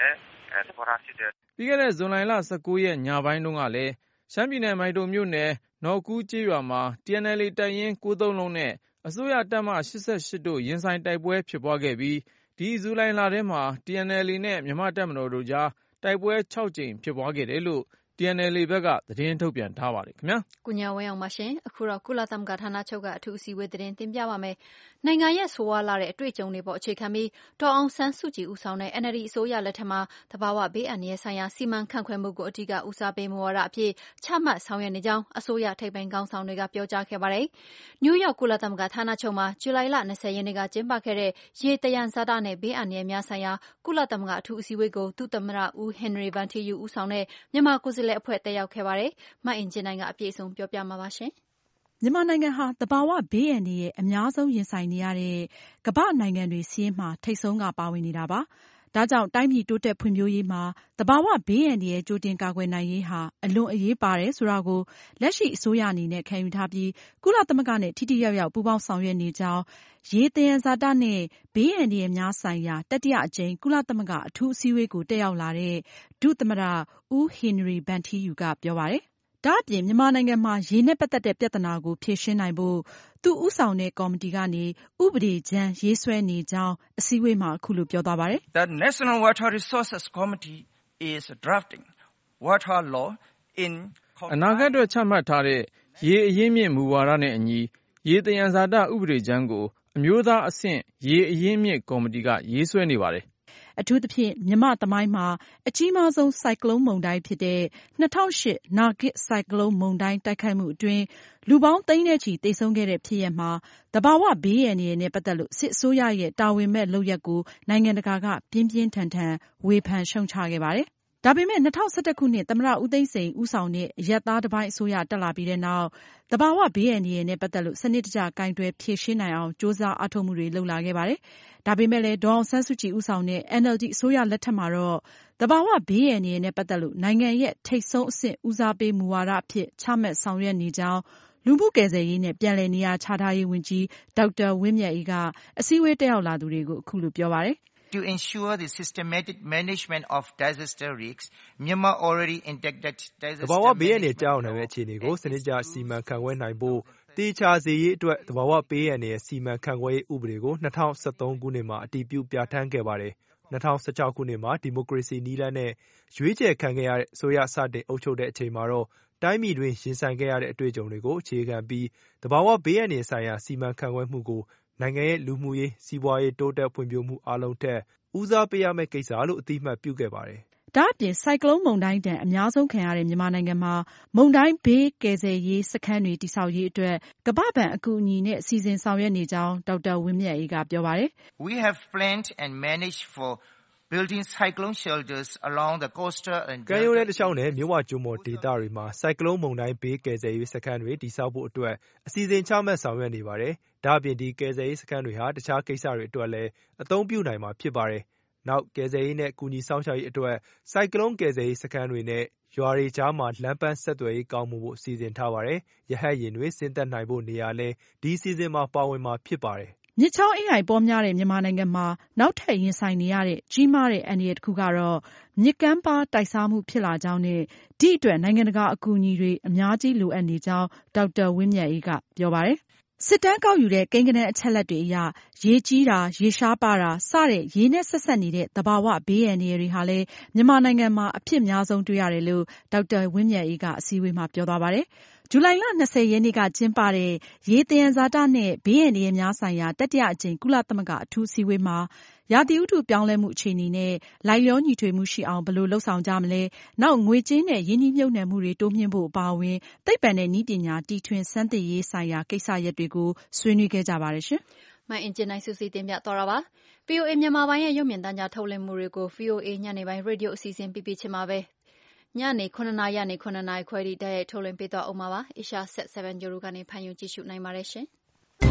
သဘောထားရှိတယ်။ပြီးခဲ့တဲ့ဇွန်လ19ရက်ညပိုင်းတုန်းကလည်းရှမ်းပြည်နယ်မိုင်တုံမြို့နယ်နော်ကူးကျေးရွာမှာ TNLA တပ်ရင်း93လုံးနဲ့အစိုးရတပ်မ88တို့ရင်ဆိုင်တိုက်ပွဲဖြစ်ပွားခဲ့ပြီးဒီဇူလိုင်လထဲမှာ TNLA နဲ့မြန်မာ့တပ်မတော်တို့ကြားတိုက်ပွဲ6ကြိမ်ဖြစ်ပွားခဲ့တယ်လို့TNLA ဘက်ကသတင်းထုတ်ပြန်ထားပါတယ်ခင်ဗျာ။ကုညာဝဲအောင်ပါရှင်။အခုတော့ကုလသမဂ္ဂဌာနချုပ်ကအထူးအစည်းအဝေးသတင်းတင်ပြပါမယ်။နိုင်ငံရဲ့ဆိုးဝါးလာတဲ့အတွေ့အကြုံတွေပေါ်အခြေခံပြီးဒေါ်အောင်ဆန်းစုကြည်ဦးဆောင်တဲ့ NLD အစိုးရလက်ထက်မှာသဘာဝဘေးအန္တရာယ်ဆိုင်ရာစီမံခန့်ခွဲမှုကိုအထူးဦးစားပေးမူဝါဒအဖြစ်ချမှတ်ဆောင်ရွက်နေကြောင်းအစိုးရထိပ်ပိုင်းခေါင်းဆောင်တွေကပြောကြားခဲ့ပါတယ်။နယူးယောက်ကုလသမဂ္ဂဌာနချုပ်မှာဇူလိုင်လ20ရက်နေ့ကကျင်းပခဲ့တဲ့ရေသယံဇာတနဲ့ဘေးအန္တရာယ်များဆိုင်ရာကုလသမဂ္ဂအထူးအစည်းအဝေးကိုဒုသမ္မတဦးဟင်နရီဗန်ထီယူဦးဆောင်တဲ့မြန်မာကိုယ်စားလှယ်အဖွဲ့တက်ရောက်ခဲ့ပါတယ်။မအင်ကြင်းနိုင်ကအပြည့်အစုံပြောပြမှာပါရှင်။မြန်မာနိုင်ငံဟာသဘာဝဘေးအန္တရာယ်အများဆုံးရင်ဆိုင်နေရတဲ့ကမ္ဘာ့နိုင်ငံတွေစာရင်းမှာထိပ်ဆုံးကပါဝင်နေတာပါ။ဒါကြောင့်တိုင်းပြည်တိုးတက်ဖွံ့ဖြိုးရေးမှာသဘာဝဘေးအန္တရာယ်ကြိုတင်ကာကွယ်နိုင်ရေးဟာအလွန်အရေးပါတယ်ဆိုတာကိုလက်ရှိအစိုးရအနေနဲ့ခံယူထားပြီးကုလသမဂ္ဂနဲ့ထိထိရောက်ရောက်ပူးပေါင်းဆောင်ရွက်နေကြောင်းရေသယံဇာတနဲ့ဘေးအန္တရာယ်များဆိုင်ရာတတိယအကြိမ်ကုလသမဂ္ဂအထူးအစည်းအဝေးကိုတက်ရောက်လာတဲ့ဒုသမ္မတဦးဟင်နရီဗန်ထီယူကပြောပါတယ်။ဒါ့အပြင်မြန်မာနိုင်ငံမှာရေနဲ့ပတ်သက်တဲ့ပြဿနာကိုဖြေရှင်းနိုင်ဖို့သူဦးဆောင်တဲ့ကော်မတီကနေဥပဒေကြမ်းရေးဆွဲနေကြောင်းအစည်းအဝေးမှာအခုလိုပြောသွားပါတယ်။ The National Water Resources Committee is drafting water law in အနာဂတ်အတွက်ချမှတ်ထားတဲ့ရေအရင်းမြစ်မူဝါဒနဲ့အညီရေသယံဇာတဥပဒေကြမ်းကိုအမျိုးသားအဆင့်ရေအရင်းမြစ်ကော်မတီကရေးဆွဲနေပါတယ်။အထူးသဖြင့်မြန်မာ့သမိုင်းမှာအကြီးမားဆုံးဆိုင်ကလုန်းမုန်တိုင်းဖြစ်တဲ့2008နာဂစ်ဆိုင်ကလုန်းမုန်တိုင်းတိုက်ခိုက်မှုအတွင်းလူပေါင်းသိန်းနဲ့ချီသေဆုံးခဲ့တဲ့ဖြစ်ရပ်မှာသဘာဝဘေးအန္တရာယ်နဲ့ပတ်သက်လို့စစ်အစိုးရရဲ့တာဝန်မဲ့လုပ်ရပ်ကိုနိုင်ငံတကာကပြင်းပြင်းထန်ထန်ဝေဖန်ရှုံချခဲ့ပါတယ်။ဒါပေမဲ့2011ခုနှစ်သမ္မတဦးသိန်းစိန်ဦးဆောင်တဲ့အရပ်သားတစ်ပိုင်းအစိုးရတက်လာပြီးတဲ့နောက်သဘာဝဘေးအန္တရာယ်နဲ့ပတ်သက်လို့စနစ်တကျကိုင်တွယ်ဖြေရှင်းနိုင်အောင်ကြိုးစားအားထုတ်မှုတွေလုပ်လာခဲ့ပါတယ်။ဒါပေမဲ့လည်းဒေါ်အောင်ဆန်းစုကြည်ဦးဆောင်တဲ့ NLD အစိုးရလက်ထက်မှာတော့သဘာဝဘေးအန္တရာယ်နဲ့ပတ်သက်လို့နိုင်ငံရဲ့ထိပ်ဆုံးအဆင့်ဦးစားပေးမူဝါဒအဖြစ်ချမှတ်ဆောင်ရွက်နေကြောင်းလူမှုကယ်ဆယ်ရေးနဲ့ပြန်လည်နေရာချထားရေးဝန်ကြီးဒေါက်တာဝင်းမြတ်အေးကအစည်းအဝေးတက်ရောက်လာသူတွေကိုအခုလိုပြောပါတယ်။ To ensure the systematic management of disaster risks, Myanmar already enacted disaster သဘာဝဘေးအန္တရာယ်ကြောက်နိုင်တဲ့အခြေအနေကိုစနစ်ကျစီမံခန့်ခွဲနိုင်ဖို့တေချာစေရေးအတွက်သဘာဝဘေးအန္တရာယ်စီမံခန့်ခွဲရေးဥပဒေကို2013ခုနှစ်မှာအတည်ပြုပြဋ္ဌာန်းခဲ့ပါတယ်။2016ခုနှစ်မှာဒီမိုကရေစီနည်းလမ်းနဲ့ရွေးချယ်ခံခဲ့ရတဲ့အစိုးရစတင်အုပ်ချုပ်တဲ့အချိန်မှာတော့တိုင်းပြည်တွင်ရင်ဆိုင်ခဲ့ရတဲ့အတွေ့အကြုံတွေကိုအခြေခံပြီးသဘာဝဘေးအန္တရာယ်ဆိုင်ရာစီမံခန့်ခွဲမှုကိုနိုင်ငံရဲ့လူမှုရေးစီးပွားရေးတိုးတက်ဖွံ့ဖြိုးမှုအားလုံးထက်ဦးစားပေးရမယ့်ကိစ္စလို့အတိအမှတ်ပြုခဲ့ပါတယ်။ဒါ့အပြင်ဆိုင်ကလုန်းမုန်တိုင်းဒဏ်အများဆုံးခံရတဲ့မြန်မာနိုင်ငံမှာမုန်တိုင်းဘေးကယ်ဆယ်ရေးစခန်းတွေတည်ဆောက်ရေးအတွက်ကမ္ဘာ့ဘဏ်အကူအညီနဲ့စီစဉ်ဆောင်ရွက်နေကြောင်းဒေါက်တာဝင်းမြတ်အေးကပြောပါတယ်။ We have planned and managed for building cyclone shelters along the coastal and ကမ်းရိုးတန်းတစ်လျှောက်နဲ့မြစ်ဝကျွန်းပေါ်ဒေသတွေမှာဆိုင်ကလုန်းမုန်တိုင်းဘေးကယ်ဆယ်ရေးစခန်းတွေတည်ဆောက်ဖို့အတွက်အစီအစဉ်ချမှတ်ဆောင်ရွက်နေပါတယ်။ဒါ့အပြင်ဒီကယ်ဆယ်ရေးစခန်းတွေဟာတခြားကိစ္စတွေအတွက်လည်းအသုံးပြုနိုင်မှာဖြစ်ပါတယ်။နောက်ကယ်ဆယ်ရေးနဲ့ကူညီစောင့်ရှောက်ရေးအတွက်ဆိုင်ကလုန်းကယ်ဆယ်ရေးစခန်းတွေနဲ့ရွာတွေကြားမှာလမ်းပန်းဆက်သွယ်ရေးကောင်းမှုဖို့စီစဉ်ထားပါတယ်။ရဟတ်ယာဉ်တွေဆင်းသက်နိုင်ဖို့နေရာလဲဒီစီစဉ်မှာပါဝင်မှာဖြစ်ပါတယ်။မြစ်ချောင်းအင်းအိုင်ပေါများတဲ့မြန်မာနိုင်ငံမှာနောက်ထပ်ရင်ဆိုင်နေရတဲ့ကြီးမားတဲ့အန္တရာယ်တစ်ခုကတော့မြစ်ကမ်းပါးတိုက်စားမှုဖြစ်လာကြောင်းနဲ့ဒီအတွက်နိုင်ငံတကာအကူအညီတွေအများကြီးလိုအပ်နေကြောင်းဒေါက်တာဝင်းမြတ်အေးကပြောပါတယ်။စစ်တမ်းကောက်ယူတဲ့ကိန်းဂဏန်းအချက်အလက်တွေအရရေကြီးတာရေရှားပါတာစတဲ့ရေနဲ့ဆက်စပ်နေတဲ့သဘာဝဘေးအန္တရာယ်တွေဟာလည်းမြန်မာနိုင်ငံမှာအဖြစ်များဆုံးတွေ့ရတယ်လို့ဒေါက်တာဝင်းမြတ်အေးကအစည်းအဝေးမှာပြောသွားပါတယ်။ဇူလိုင်လ20ရက်နေ့ကကျင်းပတဲ့ရေသယံဇာတနဲ့ဘေးအန္တရာယ်များဆိုင်ရာတတိယအကြိမ်ကုလသမဂ္ဂအထူးအစည်းအဝေးမှာရာသီဥတုပြောင်းလဲမှုအခြေအနေနဲ့လိုက်လျောညီထွေမှုရှိအောင်ဘယ်လိုလုပ်ဆောင်ကြမလဲ။နောက်ငွေကြေးနဲ့ရင်းနှီးမြှုပ်နှံမှုတွေတိုးမြှင့်ဖို့အပါအဝင်သိပ္ပံနဲ့နည်းပညာတီထွင်ဆန်းသစ်ရေးဆိုင်ရာကိစ္စရပ်တွေကိုဆွေးနွေးခဲ့ကြပါတယ်ရှင်။မအင်ဂျင်နိုင်စုစည်းတင်ပြသွားတာပါ။ VOA မြန်မာပိုင်းရဲ့ရုပ်မြင်သံကြားထုတ်လွှင့်မှုတွေကို VOA ညနေပိုင်းရေဒီယိုအစီအစဉ်ပြပြချင်းမှာပဲညနေ9နာရီကနေ9နာရီခွဲထိတိုက်ရိုက်ထုတ်လွှင့်ပေးသွားအောင်ပါ။ Asia Set 7 Euro ကနေဖန်ယူကြည့်ရှုနိုင်ပါတယ်ရှင်။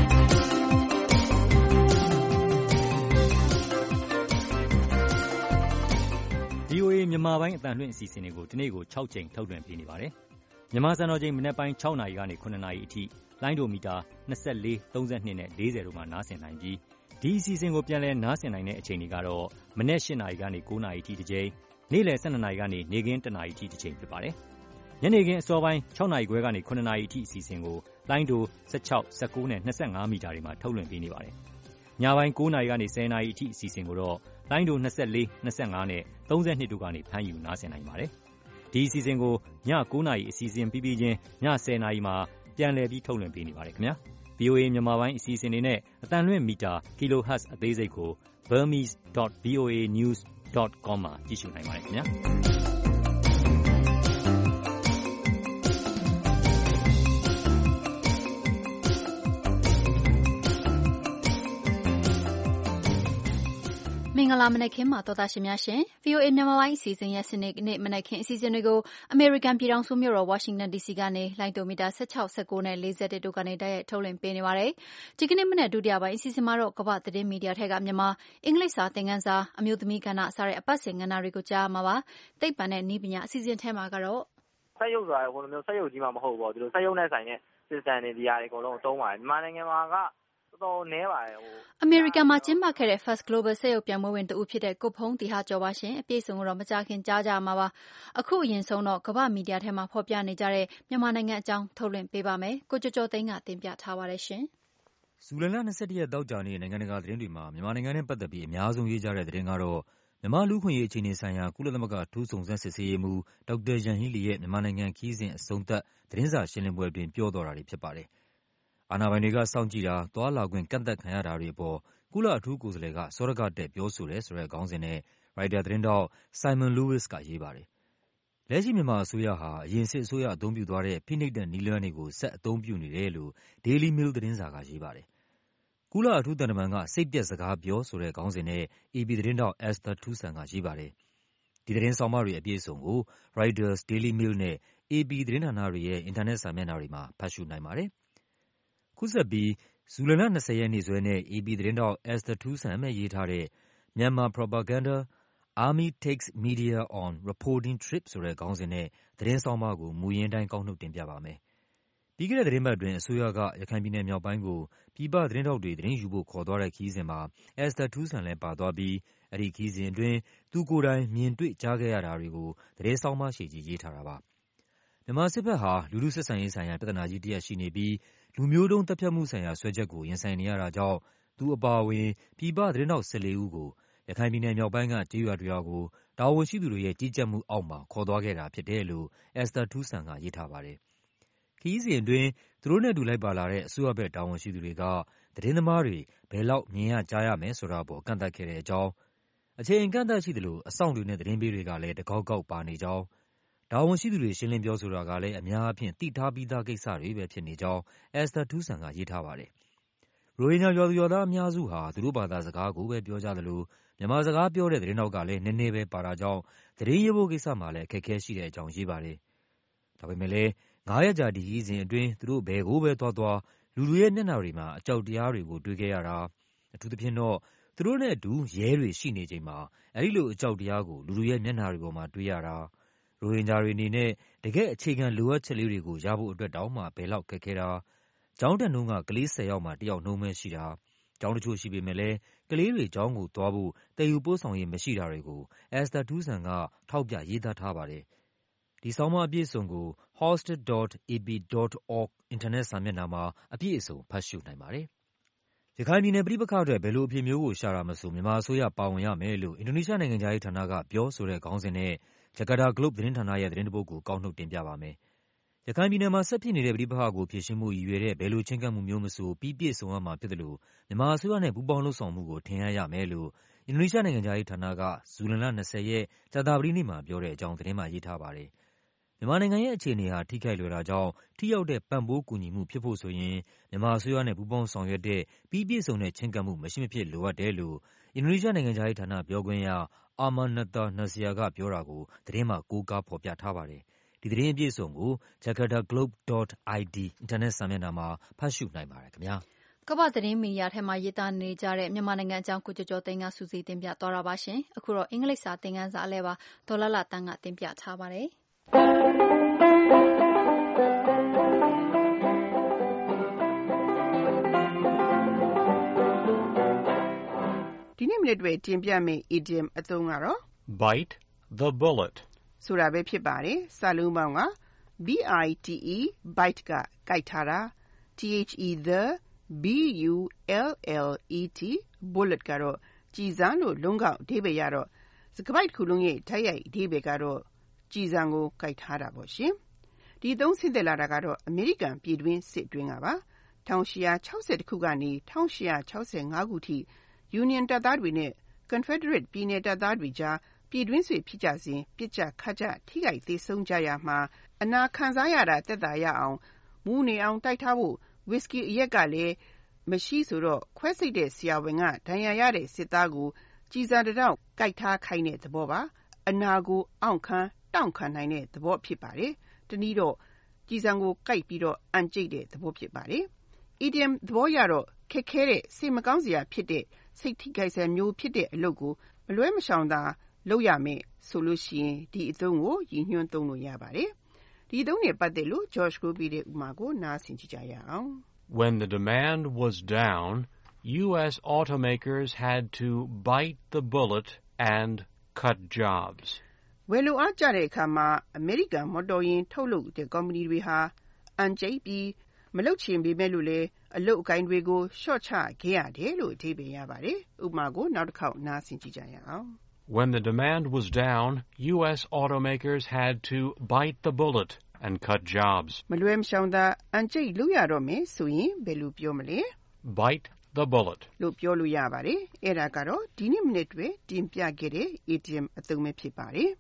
VOA မြန်မာပိုင်းအသံလွှင့်အစီအစဉ်တွေကိုဒီနေ့ကို6ကြိမ်ထုတ်လွှင့်ပေးနေပါတယ်။မြန်မာစံတော်ချိန်မနက်ပိုင်း6နာရီကနေ9နာရီအထိလိုင်းဒိုမီတာ24 32နဲ့40တို့မှာနားဆင်နိုင်ပြီးဒီအစီအစဉ်ကိုပြန်လည်နားဆင်နိုင်တဲ့အချိန်တွေကတော့မနက်8နာရီကနေ9နာရီအထိတစ်ကြိမ်နေ့လယ်12နာရီကနေနေ့ခင်း1နာရီအထိတစ်ချိန်ဖြစ်ပါတယ်။ညနေခင်းအစောပိုင်း6နာရီခွဲကနေ9နာရီအထိအစီအစဉ်ကိုလိုင်းတို16 19နဲ့25မီတာတွေမှာထုတ်လွှင့်ပေးနေပါတယ်။ညပိုင်း9နာရီကနေ10နာရီအထိအစီအစဉ်ကိုတော့လိုင်းတို24 25နဲ့32တို့ကနေဖမ်းယူနားဆင်နိုင်ပါတယ်။ဒီအစီအစဉ်ကိုည9နာရီအစီအစဉ်ပြီးပြီးချင်းည10နာရီမှာပြန်လည်ပြီးထုတ်လွှင့်ပေးနေပါတယ်ခင်ဗျာ။ VOA မြန်မာပိုင်းအစီအစဉ်တွေနဲ့အတန်လွင့်မီတာ kilohertz အသေးစိတ်ကို burmese.voanews.com မှာကြည့်ရှုနိုင်ပါတယ်ခင်ဗျာ။မင်္ဂလာမနက်ခင်းမှာတော်သားရှင်များရှင် VOA မြန်မာပိုင်းအစီအစဉ်ရဲ့စနေနေ့မနက်ခင်းအစီအစဉ်တွေကိုအမေရိကန်ပြည်ထောင်စုမြို့တော် Washington DC ကနေလိုင်းတိုမီတာ16 19နဲ့41တို့ကနေတိုက်ရိုက်ထုတ်လွှင့်ပေးနေပါတယ်။ဒီကနေ့မနက်ဒုတိယပိုင်းအစီအစဉ်မှာတော့ကမ္ဘာသတင်းမီဒီယာထက်ကမြန်မာအင်္ဂလိပ်စာသင်ခန်းစာအမျိုးသမီးကဏ္ဍစတဲ့အပတ်စဉ်ကဏ္ဍတွေကိုကြားမှာပါ။သိပ္ပံနဲ့နည်းပညာအစီအစဉ်ထဲမှာကတော့စက်ရုပ်ဆိုတာဟိုလိုမျိုးစက်ရုပ်ကြီးမှမဟုတ်ဘူးပေါ့ဒီလိုစက်ရုပ်နဲ့ဆိုင်တဲ့ system တွေဒီဟာတွေအကုန်လုံးသုံးပါတယ်မြန်မာနိုင်ငံမှာကတော်နည်းပါတယ်အမေရိကန်မှာကျင်းပခဲ့တဲ့ First Global စက်ရုပ်ပြိုင်ပွဲဝင်တဦးဖြစ်တဲ့ကိုဖုံးတီဟာကျော်ပါရှင်အပြည့်စုံကိုတော့မကြခင်ကြားကြမှာပါအခုအရင်ဆုံးတော့ကမ္ဘာမီဒီယာထဲမှာဖော်ပြနေကြတဲ့မြန်မာနိုင်ငံအကြောင်းထုတ်လွှင့်ပေးပါမယ်ကိုကျော်ကျော်သိန်းကတင်ပြထားပါတယ်ရှင်ဇူလိုင်လ21ရက်တောက်ကြနေ့နိုင်ငံတကာသတင်းတွေမှာမြန်မာနိုင်ငံနဲ့ပတ်သက်ပြီးအများဆုံးရေးကြတဲ့သတင်းကတော့မြန်မာလူခွင့်ရေးအခြေအနေဆိုင်ရာကုလသမဂ္ဂထူးစုံစမ်းစစ်ဆေးရေးမှူးဒေါက်တာယန်ဟီလီရဲ့မြန်မာနိုင်ငံခီးစဉ်အဆုံးသတ်သတင်းစာရှင်းလင်းပွဲအတွင်းပြောသွားတာတွေဖြစ်ပါတယ်အာဏာပိုင်တွေကစောင့်ကြည့်တာ၊သွားလာခွင့်ကန့်သတ်ခံရတာတွေအပေါ်ကုလအထူးကိုယ်စားလှယ်ကစောဒကတက်ပြောဆိုတယ်ဆိုတဲ့ခေါင်းစဉ်နဲ့ရိုက်တာသတင်းထောက် Simon Lewis ကရေးပါတယ်။လက်ရှိမြန်မာအစိုးရဟာအရင်စစ်အစိုးရအသုံးပြုသွားတဲ့ဖိနှိပ်တဲ့နည်းလမ်းတွေကိုဆက်အသုံးပြုနေတယ်လို့ Daily Mail သတင်းစာကရေးပါတယ်။ကုလအထူးသံတမန်ကစိတ်ပျက်စကားပြောဆိုတဲ့ခေါင်းစဉ်နဲ့ AP သတင်းထောက် Esther Tucson ကရေးပါတယ်။ဒီသတင်းဆောင်မတွေအပြည့်အစုံကို Reuters, Daily Mail နဲ့ AP သတင်းဌာနတွေရဲ့အင်တာနက်စာမျက်နှာတွေမှာဖတ်ရှုနိုင်ပါတယ်။ခုဆက်ပြီးဇူလိုင်လ20ရက်နေ့စွဲနဲ့ AP သတင်းထောက် Esther Tucson နဲ့ရေးထားတဲ့ Myanmar Propaganda Army Takes Media on Reporting Trip ဆိုတဲ့ခေါင်းစဉ်နဲ့သတင်းဆောင်မကိုမူရင်းတိုင်းကောက်နှုတ်တင်ပြပါမယ်။ပြီးခဲ့တဲ့သတင်းပတ်အတွင်းအစိုးရကရခိုင်ပြည်နယ်မြောက်ပိုင်းကိုပြည်ပသတင်းထောက်တွေသတင်းယူဖို့ခေါ်သွားတဲ့ခရီးစဉ်မှာ Esther Tucson လည်းပါသွားပြီးအဲဒီခရီးစဉ်အတွင်းသူကိုယ်တိုင်မြင်တွေ့ကြားခဲ့ရတာတွေကိုသတင်းဆောင်မရှိကြီးရေးထားတာပါ။မြန်မာစစ်ဘက်ဟာလူထုဆက်ဆံရေးဆိုင်ရာပြဿနာကြီးတစ်ရပ်ရှိနေပြီးလူမျိုးတုံးသတ်ဖြတ်မှုဆိုင်ရာစွဲချက်ကိုရင်ဆိုင်နေရတာကြောင့်သူအပါအဝင်ပြည်ပသတင်းထောက်14ဦးကိုရခိုင်ပြည်နယ်မြောက်ပိုင်းကကျေးရွာတွေကိုတာဝန်ရှိသူတွေရဲ့ကြီးကြပ်မှုအောက်မှာခေါ်သွားခဲ့တာဖြစ်တယ်လို့ Esther Tucson ကရေးထားပါတယ်။ခရီးစဉ်အတွင်းသူတို့နဲ့အတူလိုက်ပါလာတဲ့အစိုးရဘက်တာဝန်ရှိသူတွေကသတင်းသမားတွေဘယ်လောက်မြင်ရကြားရမယ်ဆိုတာပေါ်ကန့်သတ်ခဲ့တဲ့အကြောင်းအချိန်ကန့်သတ်ရှိသလိုအဆောင်တွေနဲ့သတင်းပေးတွေကလည်းတကောက်ကောက်ပါနေကြောင်းတာဝန်ရှိသူတွေရှင်းလင်းပြောဆိုတာကလည်းအများအပြားသိထားပြီးသားကိစ္စတွေပဲဖြစ်နေကြောင်း Esther Tucson ကရေးထားပါတယ်။ရိုဟင်ဂျာရွာသူရွာသားအများစုဟာသူတို့ဘာသာစကားကိုပဲပြောကြသလိုမြန်မာစကားပြောတဲ့သတင်းတောက်ကလည်းနည်းနည်းပဲပါတာကြောင့်သတင်းရေးဖို့ကိစ္စမှာလည်းအခက်အခဲရှိတဲ့အကြောင်းရေးပါတယ်။ဒါပေမဲ့လည်း9ရက်ကြာဒီခရီးစဉ်အတွင်းသူတို့ဘယ်ကိုပဲသွားလူတွေရဲ့မျက်နှာတွေမှာအကြောက်တရားတွေကိုတွေ့ခဲ့ရတာအထူးသဖြင့်တော့သူတို့နဲ့အတူရဲတွေရှိနေချိန်မှာအဲဒီလိုအကြောက်တရားကိုလူတွေရဲ့မျက်နှာတွေပေါ်မှာတွေ့ရတာရိုဟင်ဂျာတွေအနေနဲ့တကယ့်အခြေခံလိုအပ်ချက်လေးတွေကိုရဖို့အတွက်တောင်မှဘယ်လောက်ခက်ခဲတာကျောင်းတက်နှုန်းကကလေး10ယောက်မှ1ယောက်နှုန်းပဲရှိတာကျောင်းတချို့ရှိပေမဲ့လည်းကလေးတွေကျောင်းကိုသွားဖို့တည်ယူပို့ဆောင်ရေးမရှိတာတွေကို Esther Tucson ကထောက်ပြရေးသားထားပါတယ်။ဒီဆောင်းပါးအပြည့်အစုံကို hosted.ap.org အင်တာနက်စာမျက်နှာမှာအပြည့်အစုံဖတ်ရှုနိုင်ပါတယ်။ရခိုင်ပြည်နယ်ပဋိပက္ခအတွက်ဘယ်လိုအဖြစ်မျိုးကိုရှာတာမဆိုမြန်မာအစိုးရပါဝင်ရမယ်လို့အင်ဒိုနီးရှားနိုင်ငံခြားရေးဌာနကပြောဆိုတဲ့ခေါင်းစဉ်နဲ့ဂျကာတာဂလုတ်သတင်းဌာနရဲ့သတင်းတစ်ပုဒ်ကိုကောက်နှုတ်တင်ပြပါမယ်။ရခိုင်ပြည်နယ်မှာဆက်ဖြစ်နေတဲ့ပဋိပက္ခကိုဖြေရှင်းမှုရည်ရွယ်တဲ့ဘယ်လိုချဉ်းကပ်မှုမျိုးမဆိုပြီးပြည့်စုံရမှာဖြစ်တယ်လို့မြန်မာအစိုးရနဲ့ပူးပေါင်းလုပ်ဆောင်မှုကိုထင်ရမယ်လို့အင်ဒိုနီးရှားနိုင်ငံခြားရေးဌာနကဇူလိုင်လ20ရက်ကြာသပတေးနေ့မှာပြောတဲ့အကြောင်းသတင်းမှာရေးထားပါတယ်။မြန်မာနိုင်ငံရဲ့အခြေအနေဟာထိခိုက်လွယ်တာကြောင့်ထိရောက်တဲ့ပံ့ပိုးကူညီမှုဖြစ်ဖို့ဆိုရင်မြန်မာအစိုးရနဲ့ပူးပေါင်းဆောင်ရွက်တဲ့ပြီးပြည့်စုံတဲ့ချဉ်းကပ်မှုမရှိမဖြစ်လိုအပ်တယ်လို့အင်ဒိုနီးရှားနိုင်ငံခြားရေးဌာနပြောခွင့်ရAmanata Nasir ကပြောတာကိုသတင်းမှာကိုးကားဖော်ပြထားပါတယ်။ဒီသတင်းအပြည့်အစုံကို jakartaglobe.id အင်တာနက်စာမျက်နှာမှာဖတ်ရှုနိုင်ပါတယ်ခင်ဗျာ။ကမ္ဘာသတင်းမီဒီယာထဲမှာရေးသားနေကြတဲ့မြန်မာနိုင်ငံအကြောင်းကိုကျော်ကျော်သိန်းကစူးစီးတင်ပြသွားတာပါရှင်။အခုတော့အင်္ဂလိပ်စာသင်ခန်းစာအလဲပါဒေါ်လာလာတန်းကတင်ပြထားပါတယ်။ဒီနေ့မိနစ်တွေတင်ပြမယ့် idiom အသုံးကတော့ bite the bullet ဆိုတာပဲဖြစ်ပါတယ်။စာလုံးပေါင်းက bite bite ကကိုက်ထားတာ the bullet bullet ကတော့ကြည်စံလို့လုံးကောက်အဓိပ္ပာယ်ရတော့စကားပိုက်တစ်ခုလုံးရဲ့တိုက်ရိုက်အဓိပ္ပာယ်ကတော့ကြည်စံကိုကိုက်ထားတာပေါ့ရှင်။ဒီသုံးဆင့်သက်လာတာကတော့အမေရိကန်ပြည်တွင်းစစ်တွင်းကပါ1860ခုကနေ1865ခုထိ Union တပ်သားတွေနဲ့ Confederate ပြည်နယ်တပ်သားတွေကြားပြည်တွင်းစစ်ဖြစ်ကြစဉ်ပြစ်ကြခတ်ကြထိခိုက်သေဆုံးကြရမှာအနာခံစားရတာသက်သာရအောင်မူးနေအောင်တိုက်ထားဖို့ဝစ်ကီအရက်ကလည်းမရှိဆိုတော့ခွဲစိတ်တဲ့ဆရာဝန်ကဒဏ်ရာရတဲ့စစ်သားကိုကြည်စံတတောက်ကိုက်ထားခိုင်းတဲ့သဘောပါအနာကိုအောင့်ခံတောင့်ခံနိုင်တဲ့သဘောဖြစ်ပါတယ်တနည်းတော့ကြည်စံကိုကိုက်ပြီးတော့အန်ကျိတ်တဲ့သဘောဖြစ်ပါတယ်idiom သဘောရတော့ခက်ခဲတဲ့စိတ်မကောင်းစရာဖြစ်တဲ့စိတ်ထိခိုက်စရာမျိုးဖြစ်တဲ့အလုပ်ကိုမလွဲမရှောင်သာလုပ်ရမယ်ဆိုလို့ရှိရင်ဒီအသုံးကိုရည်ညွှန်းသုံးလို့ရပါတယ်ဒီအသုံးနဲ့ပတ်သက်လို့ George ကိုပြီးတဲ့ဥပမာကိုနားဆင်ကြည့်ကြရအောင် When the demand was down, U.S. automakers had to bite the bullet and cut jobs. ဝယ်လိုအားကျတဲ့အခါမှာအမေရိကန်မော်တော်ယာဉ်ထုတ်လုပ်တဲ့ကုမ္ပဏီတွေဟာအန်ကျိတ်ပြီးမလုပ်ချင်ပေမဲ့လို့လေအလုပ်အကိုင်တွေကိုရှော့ချခဲ့ရတယ်လို့အဓိပ္ပာယ်ရပါတယ်ဥပမာကိုနောက်တစ်ခေါက်နားဆင်ကြည့်ကြရအောင် When the demand was down, U.S. automakers had to bite the bullet and cut jobs. မလွဲမရှောင်သာအန်ကျိတ်လုပ်ရတော့မယ်ဆိုရင်ဘယ်လိုပြောမလဲ Bite the bullet. လို့ပြောလို့ရပါတယ်အဲ့ဒါကတော့ဒီနေ့မိနစ်တွေတင်ပြခဲ့တဲ့ idiom အသုံးပဲဖြစ်ပါတယ်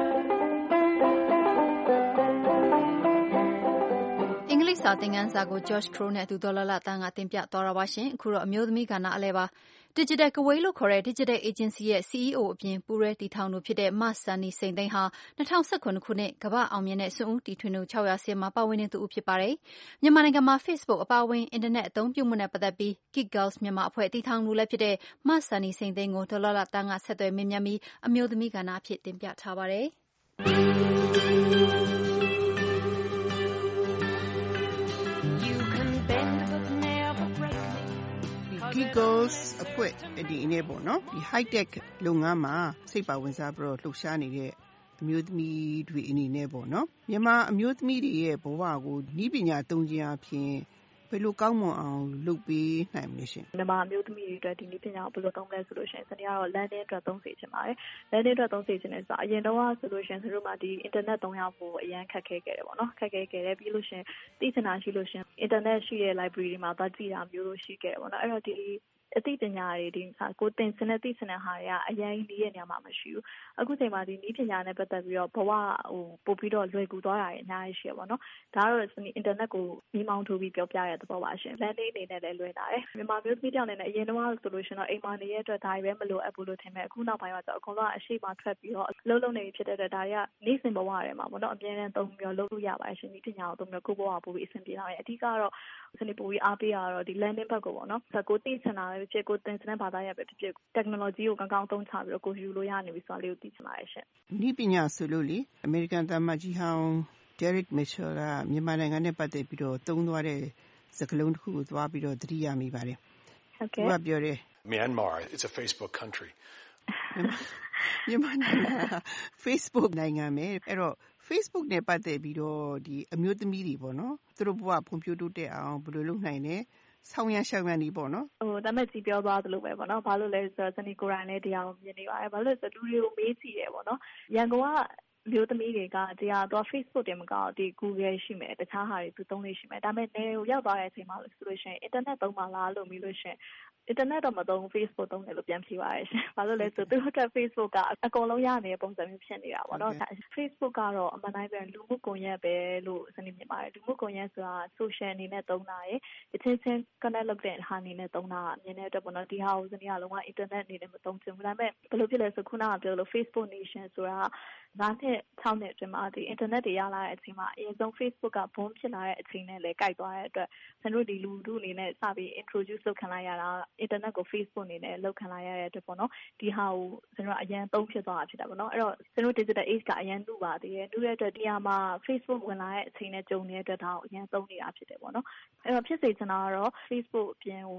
အင်္ဂလိပ်စာသင်ခန်းစာကို George Crow နဲ့သူဒေါ်လာလာတန်းကတင်ပြသွားတာပါရှင်အခုတော့အမျိုးသမီးကဏ္ဍအလဲပါ Digital Kuwait လို့ခေါ်တဲ့ Digital Agency ရဲ့ CEO အပြင်ပူးရဲတည်ထောင်သူဖြစ်တဲ့ မဆန်နီစိန်သိန်းဟာ2019ခုနှစ်ကမ္ဘာအောင်မြင်တဲ့စွန့်ဦးတီထွင်သူ600ဆင်းမှာပါဝင်နေသူဖြစ်ပါတယ်။မြန်မာနိုင်ငံမှာ Facebook အပါအဝင်အင်တာနက်အသုံးပြုမှုနဲ့ပတ်သက်ပြီး Geek Girls မြန်မာအဖွဲ့တည်ထောင်သူလည်းဖြစ်တဲ့မဆန်နီစိန်သိန်းကိုဒေါ်လာလာတန်းကဆက်သွယ်မေးမြန်းပြီးအမျိုးသမီးကဏ္ဍအဖြစ်တင်ပြထားပါတယ်။ Giggles အဖွဲ့ဒီအနေပေါ့နော်ဒီ high tech လုပ်ငန်းမှာစိတ်ပါဝင်စားပြီးတော့လှုပ်ရှားနေတဲ့အမျိုးသမီးတွေအနေနဲ့ပေါ့နော်မြန်မာအမျိုးသမီးတွေရဲ့ဘဝကိုနည်းပညာသုံးခြင်းအပြင်ဘယ်လိုကောင်းမွန်အောင်လုပ်ပေးနိုင်မလဲရှင်မြန်မာအမျိုးသမီးတွေအတွက်ဒီနည်းပညာကိုဘယ်လိုသုံးလဲဆိုလို့ရှိရင်စနေကတော့ landing အတွက်သုံးစေချင်ပါတယ် landing အတွက်သုံးစေချင်တယ်ဆိုတော့အရင်တော့ဆိုလို့ရှိရင်သူတို့မှာဒီ internet သုံးရဖို့အရင်ခက်ခဲခဲ့တယ်ပေါ့နော်ခက်ခဲခဲ့တယ်ပြီးလို့ရှိရင်သိချင်တာရှိလို့ရှိရင် internet ရှိတဲ့ library တွေမှာသွားကြည့်တာမျိုးလို့ရှိခဲ့တယ်ပေါ့နော်အဲ့တော့ဒီအသိပညာတွေဒီကိုသင်စနစ်သိစနစ်ဟာတွေကအရင်နီးရဲ့နေရာမှာမရှိဘူးအခုချိန်မှာဒီနည်းပညာနဲ့ပတ်သက်ပြီးတော့ဘဝပို့ပြီးတော့လွယ်ကူသွားတာတွေအများကြီးရှိရပါတော့ဒါကတော့အင်တာနက်ကိုမိမောင်းထိုးပြီးပြောပြရတဲ့သဘောပါရှင် landing အနေနဲ့လည်းလွယ်လာတယ်မြန်မာမျိုးသမီးတယောက်အနေနဲ့အရင်တော့ဆိုလို့ရှင်တော့အိမ်မှာနေရတဲ့အတွက်ဒါတွေပဲမလိုအပ်ဘူးလို့ထင်တယ်အခုနောက်ပိုင်းမှာဆိုအကုန်လုံးအရှိမထွက်ပြီးတော့လှုပ်လှုပ်နေဖြစ်တဲ့အတွက်ဒါတွေကနေ့စဉ်ဘဝတွေမှာပေါ့နော်အမြဲတမ်းသုံးပြီးတော့လုပ်လို့ရပါတယ်ရှင်နည်းပညာကိုသုံးပြီးတော့ကိုယ့်ဘဝပို့ပြီးအဆင်ပြေလာတယ်အဓိကတော့စနေပို့ပြီးအားပေးရတော့ဒီ landing ဘက်ကိုပေါ့နော်ဆိုတော့ကိုသိချင်တာပဲဖြစ်ကိုသင်စနစ်ဘာသာရပ်ပဲဖြစ်ဖြစ် technology ကိုကောင်းကောင်းသုံးချပြီးတော့ကိုယူလို့ရနေပြီဆိုတာလေးကိုသိချင်ပါတယ်ရှင်နည်းပညာဆိုလို့လေအမေရိကန်သမ္မတကြီးဟောင်း Derek Mitchell ကမြန်မာနိုင်ငံနဲ့ပတ်သက်ပြီးတော့သုံးသွားတဲ့စကားလုံးတစ်ခုကိုသွားပြီးတော့သတိရမိပါတယ်ဟုတ်ကဲ့သူကပြောတယ် Myanmar it's a Facebook country မြန်မာနိုင်ငံ Facebook နိုင်ငံပဲအဲ့တော့ Facebook နဲ့ပတ်သက်ပြီးတော့ဒီအမျိုးသမီးတွေပေါ့နော်သူတို့ဘဝဖွံ့ဖြိုးတိုးတက်အောင်ဘယ်လိုလုပ်နိုင်လဲဆောင်းရရှောင်းရနေပေါ့နော်ဒါမဲ့ကြီးပြောသွားသလိုပဲပေါ့နော်ဘာလို့လဲဆိုတော့စနေကိုရိုင်းနဲ့တရားကိုမြင်နေပါတယ်ဘာလို့လဲဆိုတော့လူတွေကိုမေးကြည့်တယ်ပေါ့နော်ရန်ကုန်ကမျိုးသမီးတွေကတရားတော့ Facebook တင်မကောက်ဒီ Google ရှိမယ်တခြားဟာတွေသူသုံးလို့ရှိမယ်ဒါမဲ့နေကိုရောက်သွားတဲ့အချိန်မှာဆိုလို့ရှိရင် internet သုံးပါလားလို့မေးလို့ရှိရင် internet တော့မသုံး Facebook သုံးတယ်လို့ပြန်ဖြေပါတယ်ရှင်ဘာလို့လဲဆိုတော့သူတို့က Facebook ကအကုန်လုံးရနေတဲ့ပုံစံမျိုးဖြစ်နေတာပေါ့နော် Facebook ကတော့အမှန်တိုင်းပဲလူမှုကွန်ရက်ပဲလို့စနေမြင်ပါတယ်လူမှုကွန်ရက်ဆိုတာ social အနေနဲ့သုံးတာရယ်အချင်းချင်း connect လုပ်တဲ့ဟာအနေနဲ့သုံးတာမြင်တဲ့အတွက်ပေါ့နော်ဒီဟာကိုစနေကလုံးဝ internet အနေနဲ့မသုံးချင်ဘူးဒါပေမဲ့ဘယ်လိုဖြစ်လဲဆိုခုနကပြောလို့ Facebook nation ဆိုတာ9နှစ်6နှစ်အတွင်းမှာဒီ internet တွေရလာတဲ့အချိန်မှာအရင်ဆုံး Facebook ကဘုံဖြစ်လာတဲ့အချိန်နဲ့လည်းကိုက်သွားတဲ့အတွက်ကျွန်တော်ဒီလူတို့အနေနဲ့စပြီး introduce လုပ်ခံလိုက်ရတာ internet ကို Facebook အနေနဲ့လုပ်ခံလိုက်ရတဲ့အတွက်ပေါ့နော်ဒီဟာကိုကျွန်တော်အရင်သုံးဖြစ်သွားတာဖြစ်တာပေါ့နော်အဲ့တော့ကျွန်တော် digital age ကအရင်လူပါသေးတယ်လူတဲ့အတွက်ဒီဟာမှာ Facebook ဝင်လာတဲ့အချိန်နဲ့ကြုံနေတဲ့အတွက်ဒါကိုအရင်သုံးနေတာဖြစ်တယ်ပေါ့နော်အဲ့တော့ဖြစ်စေချင်တာကတော့ Facebook အပြင်ဟို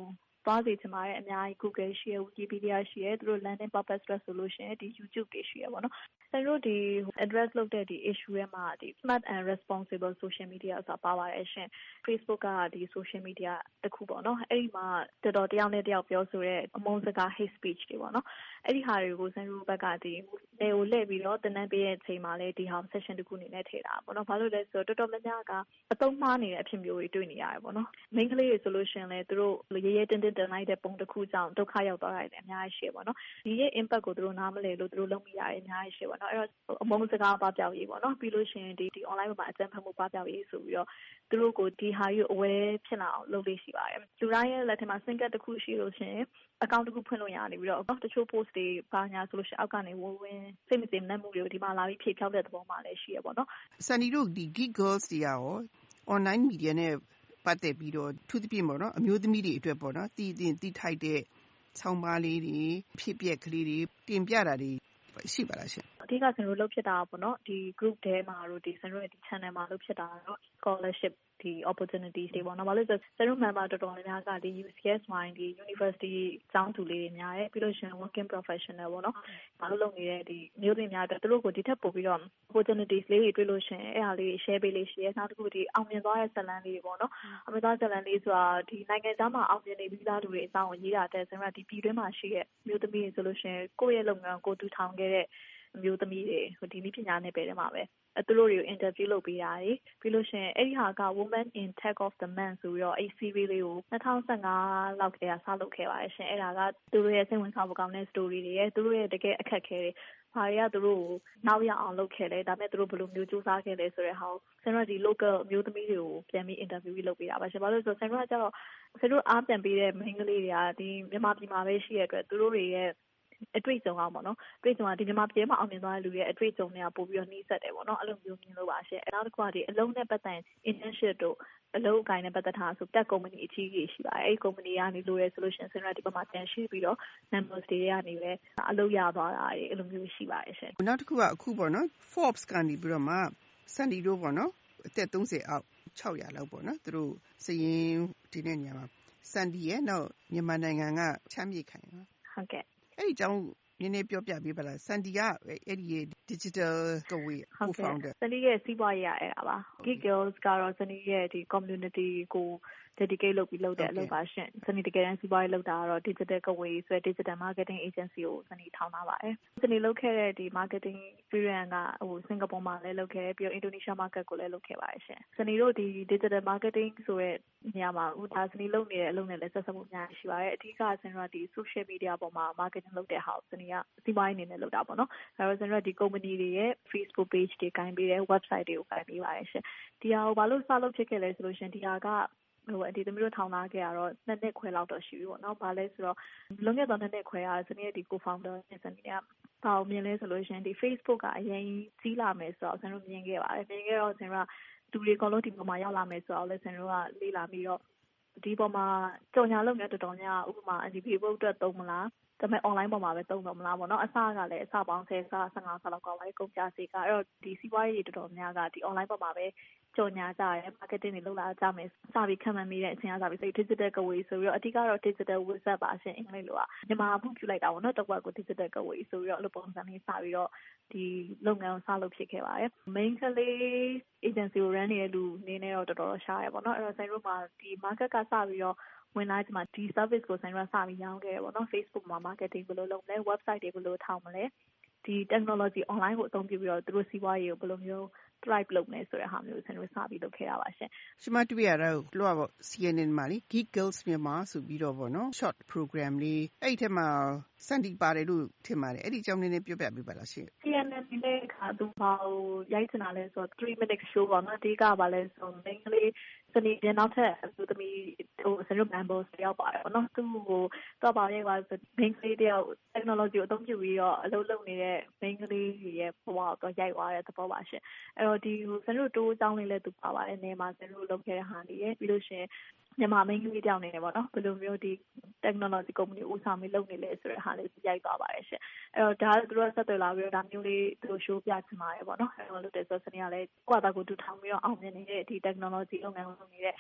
သွားစေချင်ပါတယ်အများကြီး Google ရှိရယ် Wikipedia ရှိရယ်သူတို့ landing purpose အတွက်ဆိုလို့ရှိရင်ဒီ YouTube တွေရှိရယ်ပေါ့နော်ကျွန်တော်တို့ဒီ address လုပ်တဲ့ဒီ issue ရဲ့မှာဒီ smart and responsible social media ဆိုတာပါပါတယ်ရှင် Facebook ကဒီ social media တစ်ခုပေါ့နော်အဲ့ဒီမှာတော်တော်တယောက်နဲ့တယောက်ပြောဆိုတဲ့အမုန်းစကား hate speech တွေပေါ့နော်အဲ့ဒီဟာတွေကိုကျွန်တော်တို့ဘက်ကဒီနေကိုလှည့်ပြီးတော့တင်နန်းပေးတဲ့အချိန်မှာလည်းဒီဟာ session တစ်ခုအနေနဲ့ထည့်တာပေါ့နော်ဘာလို့လဲဆိုတော့တော်တော်များများကအသုံးမှားနေတဲ့အဖြစ်မျိုးတွေတွေ့နေရတယ်ပေါ့နော် main ကလေးတွေဆိုလို့ရှိရင်လည်းသူတို့ရဲရဲတင်းတင်းတင်လိုက်တဲ့ပုံတစ်ခုကြောင့်ဒုက္ခရောက်သွားတယ်အများကြီးရှိပေါ့နော်ဒီရဲ့ impact ကိုသူတို့နားမလည်လို့သူတို့လုပ်မိရတယ်အများကြီးရှိပေါ့နော်အဲ့တော့အမုန်းစကားပါပြောက်ရေးပေါ့နော်ပြီးလို့ရှိရင်ဒီ online မှာအကြမ်းဖက်မှုပါပြောက်ရေးဆိုပြီးတော့သူတို့ကိုဒီဟာကြီး aware ဖြစ်လာအောင်လုပ်လို့ရှိပါတယ်လူတိုင်းရဲ့လက်ထဲမှာ single တစ်ခုရှိလို့ရှိရင် account တစ်ခုဖွင့်လို့ရတယ်ပြီးတော့တချို့ post တွေပါညာဆိုလို့ရှိရင်အောက်ကနေဝင်စိတ်မတင်နဲ့မှုတွေကိုဒီမှာလာပြီးဖြေဖြောက်တဲ့သဘောမှလည်းရှိရပေါ့နော် Sunny တို့ဒီ Geek Girls တွေရော online media နဲ့ပတ်သက်ပြီးတော့သူသဖြင့်ပေါ့နော်အမျိုးသမီးတွေအတွက်ပေါ့နော်တည်ထိုက်တဲ့ဆောင်းပါးလေးတွေဖြစ်ပျက်ကလေးတွေတင်ပြတာတွေရှိပါလားရှင်အဓိကကျွန်တော်လုပ်ဖြစ်တာပေါ့နော်ဒီ group ထဲမှာတို့ဒီကျွန်တော်ရဲ့ဒီ channel မှာလုပ်ဖြစ်တာတော့ scholarship ဒီ opportunities တွေပေါ့နော်ဘာလို့လဲဆိုကျွန်တော် member တော်တော်များများကဒီ UCS ဝိုင်းဒီ university ကျောင်းသူလေးတွေများရဲ့ပြီးလို့ရှိရင် working professional ပေါ့နော်ဘာလို့လုပ်နေတဲ့ဒီမျိုးတွေများအတွက်သူတို့ကိုဒီထက်ပို့ပြီးတော့ opportunities လေးတွေတွေ့လို့ရှိရင်အဲ့ဟာလေး share ပေးလေးရှိရဲနောက်တစ်ခုဒီအောင်မြင်သွားတဲ့ဇာတ်လမ်းလေးတွေပေါ့နော်အောင်မြင်သွားဇာတ်လမ်းလေးဆိုတာဒီနိုင်ငံသားမှာအောင်မြင်နေပြီးသားလူတွေအကြောင်းကိုရေးတာတဲ့ကျွန်တော်ဒီပြည်တွင်းမှာရှိတဲ့မျိုးသမီးတွေဆိုလို့ရှိရင်ကိုယ့်ရဲ့လုပ်ငန်းကိုတူထောင်ခဲ့တဲ့မျိုးသမီးတွေဒီနည်းပညာနဲ့ပဲထဲမှာပဲသူတို့တွေကို interview လုပ်ပေးရတယ်ပြီးလို့ရှိရင်အဲ့ဒီဟာက Women in Tech of the Month ဆိုပြီးတော့အဲ့ series လေးကို2015လောက်ကတည်းကစလုပ်ခဲ့ပါတယ်ရှင်အဲ့ဒါကသူတို့ရဲ့စိတ်ဝင်စားဖို့ကောင်းတဲ့ story တွေရဲ့သူတို့ရဲ့တကယ်အခက်အခဲတွေဘာတွေကသူတို့ကိုနောက်ရအောင်လုပ်ခဲ့လဲဒါပေမဲ့သူတို့ဘယ်လိုမျိုးစူးစမ်းခဲ့လဲဆိုတဲ့ဟာကိုကျွန်တော်ဒီ local မျိုးသမီးတွေကိုပြန်ပြီး interview လုပ်ပေးတာပါရှင်ဘာလို့လဲဆိုတော့ကျွန်တော်ကကျတော့ကျွန်တော်အားပြန်ပေးတဲ့ main ကလေးတွေကဒီမြန်မာပြည်မှာပဲရှိရတဲ့အတွက်သူတို့တွေရဲ့အတွေ့အကြုံအောင်ပေါ့နော်အတွေ့အကြုံကဒီမြန်မာပြည်မှာအောင်မြင်သွားတဲ့လူတွေရဲ့အတွေ့အကြုံတွေကပို့ပြီးတော့နှီးစက်တယ်ပေါ့နော်အဲ့လိုမျိုးမြင်လို့ပါရှင်နောက်တစ်ခုကဒီအလုံးနဲ့ပတ်သက် internship တို့အလုံးအကိုင်းနဲ့ပတ်သက်တာဆိုတက် company အကြီးကြီးရှိပါတယ်အဲ့ဒီ company ကနေလို့ရဲဆိုလို့ရှိရင်ဆင်ရဒီပမာတန်ရှိပြီးတော့ members တွေကနေပဲအလုပ်ရသွားတာတွေအဲ့လိုမျိုးရှိပါတယ်ရှင်နောက်တစ်ခုကအခုပေါ့နော် Forbes ကနေပြီးတော့မှ Sunny တို့ပေါ့နော်အသက်30အောက်600လောက်ပေါ့နော်သူတို့စရင်ဒီနေ့ညမှာ Sunny ရဲ့နောက်မြန်မာနိုင်ငံကချမ်းမြေခိုင်ဟုတ်ကဲ့အဲ့ဒီအကြောင်းနည်းနည်းပြောပြပေးပါလား Sunny ကအဲ့ဒီ digital ကို co-founder Sunny ရဲ့စီးပွားရေးရအဲ့ဒါပါ Geek Girls ကတော့ Sunny ရဲ့ဒီ community ကို dedicate လုပ်ပြီးလုပ်တဲ့အလုပ်ပါရှင် Sunny တကယ်တမ်းစီးပွားရေးလုပ်တာကတော့ digital ကဝေးဆိုတဲ့ digital marketing agency ကို Sunny ထောင်ထားပါတယ် Sunny လုပ်ခဲ့တဲ့ဒီ marketing experience ကဟိုစင်ကာပူမှာလည်းလုပ်ခဲ့ပြီးတော့ Indonesia market ကိုလည်းလုပ်ခဲ့ပါတယ်ရှင် Sunny တို့ဒီ digital marketing ဆိုတဲ့နေရာမှာဒါ Sunny လုပ်နေတဲ့အလုပ်နဲ့လည်းဆက်စပ်မှုအများကြီးရှိပါတယ်အဓိက Sunny ကဒီ social media ပေါ်မှာ marketing လုပ်တဲ့ဟာကို Sunny ကစီးပွားရေးအနေနဲ့လုပ်တာပေါ့နော်ဒါတော့ Sunny ဒီ company တွေရဲ့ Facebook page တွေကိုင်ပေးတယ် website တွေကိုကိုင်ပေးပါတယ်ရှင်ဒီဟာကိုဘာလို့စလုပ်ဖြစ်ခဲ့လဲဆိုလို့ရှင်ဒီဟာကဟိုဒီသမီးတို့ထောင်လာခဲ့ရတော့2နှစ်ခွဲလောက်တော့ရှိပြီပေါ့နော်။ဘာလဲဆိုတော့လွန်ခဲ့တဲ့2နှစ်ခွဲကစနေဒီ co-founder နဲ့စနေကဘာလို့မြင်လဲဆိုလို့ရှိရင်ဒီ Facebook ကအရင်ကြီးလာမယ်ဆိုတော့ကျွန်တော်မြင်ခဲ့ပါတယ်။မြင်ခဲ့တော့ကျွန်တော်ကလူတွေအကုန်လုံးဒီပေါ်မှာရောက်လာမယ်ဆိုတော့လည်းကျွန်တော်ကလေ့လာပြီးတော့ဒီပေါ်မှာကြော်ညာလုပ်နေတော်တော်များဥပမာဒီ Facebook အတွက်သုံးမလားဒါပေမဲ့ online ပေါ်မှာပဲသုံးတော့မလားပေါ့နော်အစကလည်းအစပေါင်း10ဆ15ဆလောက်ကပါကုန်ကြစီကအဲ့တော့ဒီစီးပွားရေးတော်တော်များကဒီ online ပေါ်မှာပဲကြော်ညာကြရဲ marketing တွေလုပ်လာကြမယ်စပြီးခံမှန်းမိတဲ့အချိန်ကစပြီးစိတ် digital ကဝေးဆိုပြီးတော့အဓိကတော့ digital wizard ပါရှင်အင်္ဂလိပ်လိုကမြန်မာမှုပြုလိုက်တာပေါ့နော်တစ်ဝက်ကို digital ကဝေးဆိုပြီးတော့အလုပ်ပုံစံလေးစပြီးတော့ဒီလုပ်ငန်းကိုစလုပ်ဖြစ်ခဲ့ပါတယ် main ကလေး agency ကို run နေတဲ့လူနေနေတော့တော်တော်ရှားရပေါ့နော်အဲ့တော့ဆိုင်တို့မှာဒီ market ကစပြီးတော့ဝင်လာကြမှာဒီ service ကိုဆိုင်ရစပြီးရောင်းခဲ့ရပေါ့နော် Facebook မှာ marketing ဘယ်လိုလုပ်မလဲ website တွေဘယ်လိုထောင်မလဲဒီ technology online ကိုအသုံးပြုပြီးတော့သူတို့စီးပွားရေးကိုဘယ်လိုမျိုး drive လုပ်နေဆိုတဲ့ဟာမျိုးဆိုင်တို့စပြီးလုပ်ခဲ့ရပါရှင်ရှင်မတွေ့ရတော့လောက CNN မှာလေ Geek Girls မြန်မာဆိုပြီးတော့ပေါ့နော် short program လေးအဲ့ဒီထဲမှာစန်တီပါတယ်လို့ထင်ပါတယ်အဲ့ဒီအကြောင်းလေးပြောပြပေးပါလားရှင် CNN နဲ့ခါသူဘာကိုရိုက်ချင်တာလဲဆိုတော့3 minute show ပေါ့နော်အဓိကပါလဲဆိုမိန်းကလေးစနေပြန်နောက်ထပ်သူသမီးဟိုစနေ members တယောက်ပါတယ်ပေါ့နော်သူကိုတော့ပါရဲကဆိုမိန်းကလေးတယောက် technology ကိုအသုံးပြုပြီးတော့အလုပ်လုပ်နေတဲ့မိန်းကလေးရဲ့ဘဝကိုရိုက်သွားတဲ့သဘောပါရှင်အဲ့တော့ဒီဟိုစနေတို့တိုးအကြောင်းလေးလည်းသူပါပါတယ်နေမှာစနေတို့လုပ်ခဲ့တဲ့ဟာလေးရဲ့ပြီးလို့ရှိရင်မြန်မာမိန်းကလေးတယောက်နေတယ်ပေါ့နော်ဘယ်လိုမျိုးဒီ technology company ဦးဆောင်ပြီးလုပ်နေလဲဆိုတဲ့ဟာလေးရိုက်သွားပါတယ်ရှင်အဲ့တော့ဒါသူတို့ဆက်သွယ်လာပြီးတော့ဒါမျိုးလေးသူတို့ show ပြချင်ပါတယ်ပေါ့နော်အဲ့တော့လုပ်တယ်ဆိုတော့စနေကလည်းကိုယ့်အတာကိုတူထောင်ပြီးတော့အောင်မြင်နေတဲ့ဒီ technology လုပ်ငန်းလုပ်နေတဲ့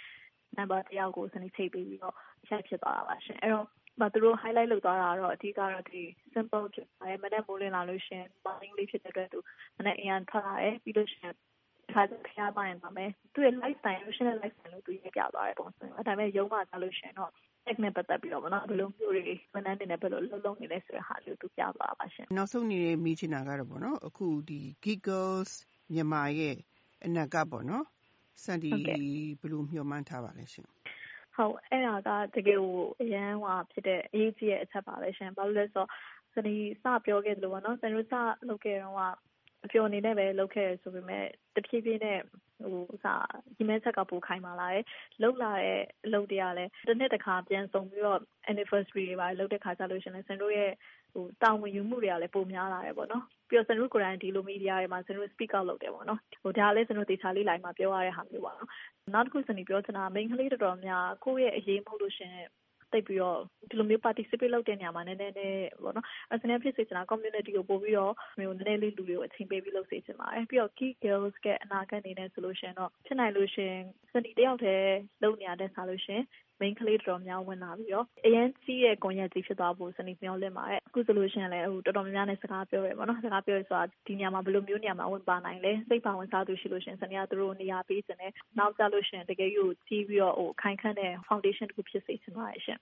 member တယောက်ကိုစနေချိတ်ပြီးတော့ရိုက်ဖြစ်သွားတာပါရှင်အဲ့တော့သူတို့ highlight လုပ်သွားတာတော့အဓိကတော့ဒီ simple ဖြစ်ပါတယ်မနေ့မိုးလင်းလာလို့ရှင် morning လေးဖြစ်တဲ့အတွက်သူမနေ့အရန်ထွက်လာတယ်ပြီးလို့ရှင်ခါခရပိုင်းပါမယ်သူရဲ့ lifestyle လို့ရှင်တဲ့ lifestyle လို့သူရေးပြသွားတယ်ပုံစံအဲ့ဒါပေမဲ့ရုံးမှာကြားလို့ရှင်တော့ tech နဲ့ပတ်သက်ပြီးတော့ဗောနော်ဘယ်လိုမျိုးတွေဝန်ထမ်းတွေနဲ့ဘယ်လိုလုပ်နေလဲဆိုတဲ့ဟာလေးသူပြသွားပါရှင်နောက်ဆုံးနေမိချင်တာကတော့ဗောနော်အခုဒီ Giggles မြန်မာရဲ့အနာကပေါ့နော်စံဒီဘယ်လိုမျှော်မှန်းထားပါလဲရှင်ဟုတ်အဲ့ဒါကတကယ်ကိုအရန်ဟွာဖြစ်တဲ့အရေးကြီးတဲ့အချက်ပါပဲရှင်ဘာလို့လဲဆိုတော့စနေစပြောခဲ့တယ်လို့ဗောနော်စနေစလုပ်ခဲ့တော့အပြောအနေနဲ့ပဲလုပ်ခဲ့ရဆိုပေမဲ့တဖြည်းဖြည်းနဲ့ဒီမဲချက်ကပိုခိုင်းပါလာတယ်လောက်လာတဲ့အလုပ်တွေကလည်းတစ်နှစ်တစ်ခါပြန်ဆုံပြီးတော့ anniversary တွေပါလုပ်တဲ့ခါကျလို့ရှင်လဲစင်တို့ရဲ့တာဝန်ယူမှုတွေကလည်းပိုများလာတယ်ပေါ့နော်ပြီးတော့စင်တို့ကိုယ်တိုင်ဒီလိုမီဒီယာတွေမှာစင်တို့ speak out လုပ်တယ်ပေါ့နော်ဒါလည်းစင်တို့တေချာလေးလိုက်မှာပြောရတဲ့ဟာမျိုးပါနော်နောက်တစ်ခုစနေပြောချင်တာမိန်းကလေးတော်တော်များကိုယ့်ရဲ့အရေးမဟုတ်လို့ရှင်တိတ်ပြီးတော့ဒီလိုမျိုး participate လုပ်တဲ့နေရာမှာနည်းနည်းပေါ့နော်အစနေဖြစ်စေချင်တာ community ကိုပို့ပြီးတော့မျိုးနည်းနည်းလေးလူတွေကိုအချိန်ပေးပြီးလုပ်စေချင်ပါတယ်ပြီးတော့ key girls ကအနာဂတ်နေနဲ့ဆိုလို့ရှင်တော့ဖြစ်နိုင်လို့ရှင်စနေတယောက်တည်းလုပ်နေရတဲ့စားလို့ရှင်မိန်းကလေးတော်များဝင်လာပြီးတော့အရင်ကြီးရဲ့ကွန်ရက်ကြီးဖြစ်သွားဖို့စနေမျှော်လင့်ပါတယ်အခုဆိုလို့ရှင်လည်းတော်တော်များများနဲ့စကားပြောရပါတော့စကားပြောရဆိုတာဒီညမှာဘယ်လိုမျိုးညမှာဝင်ပါနိုင်လဲစိတ်ပါဝင်စားသူရှိလို့ရှင်စနေကသူတို့နေရာပေးခြင်းနဲ့နောက်ကြလို့ရှင်တကယ်ကြီးကိုကြီးပြီးတော့ခိုင်ခန့်တဲ့ foundation တစ်ခုဖြစ်စေချင်ပါတယ်ရှင်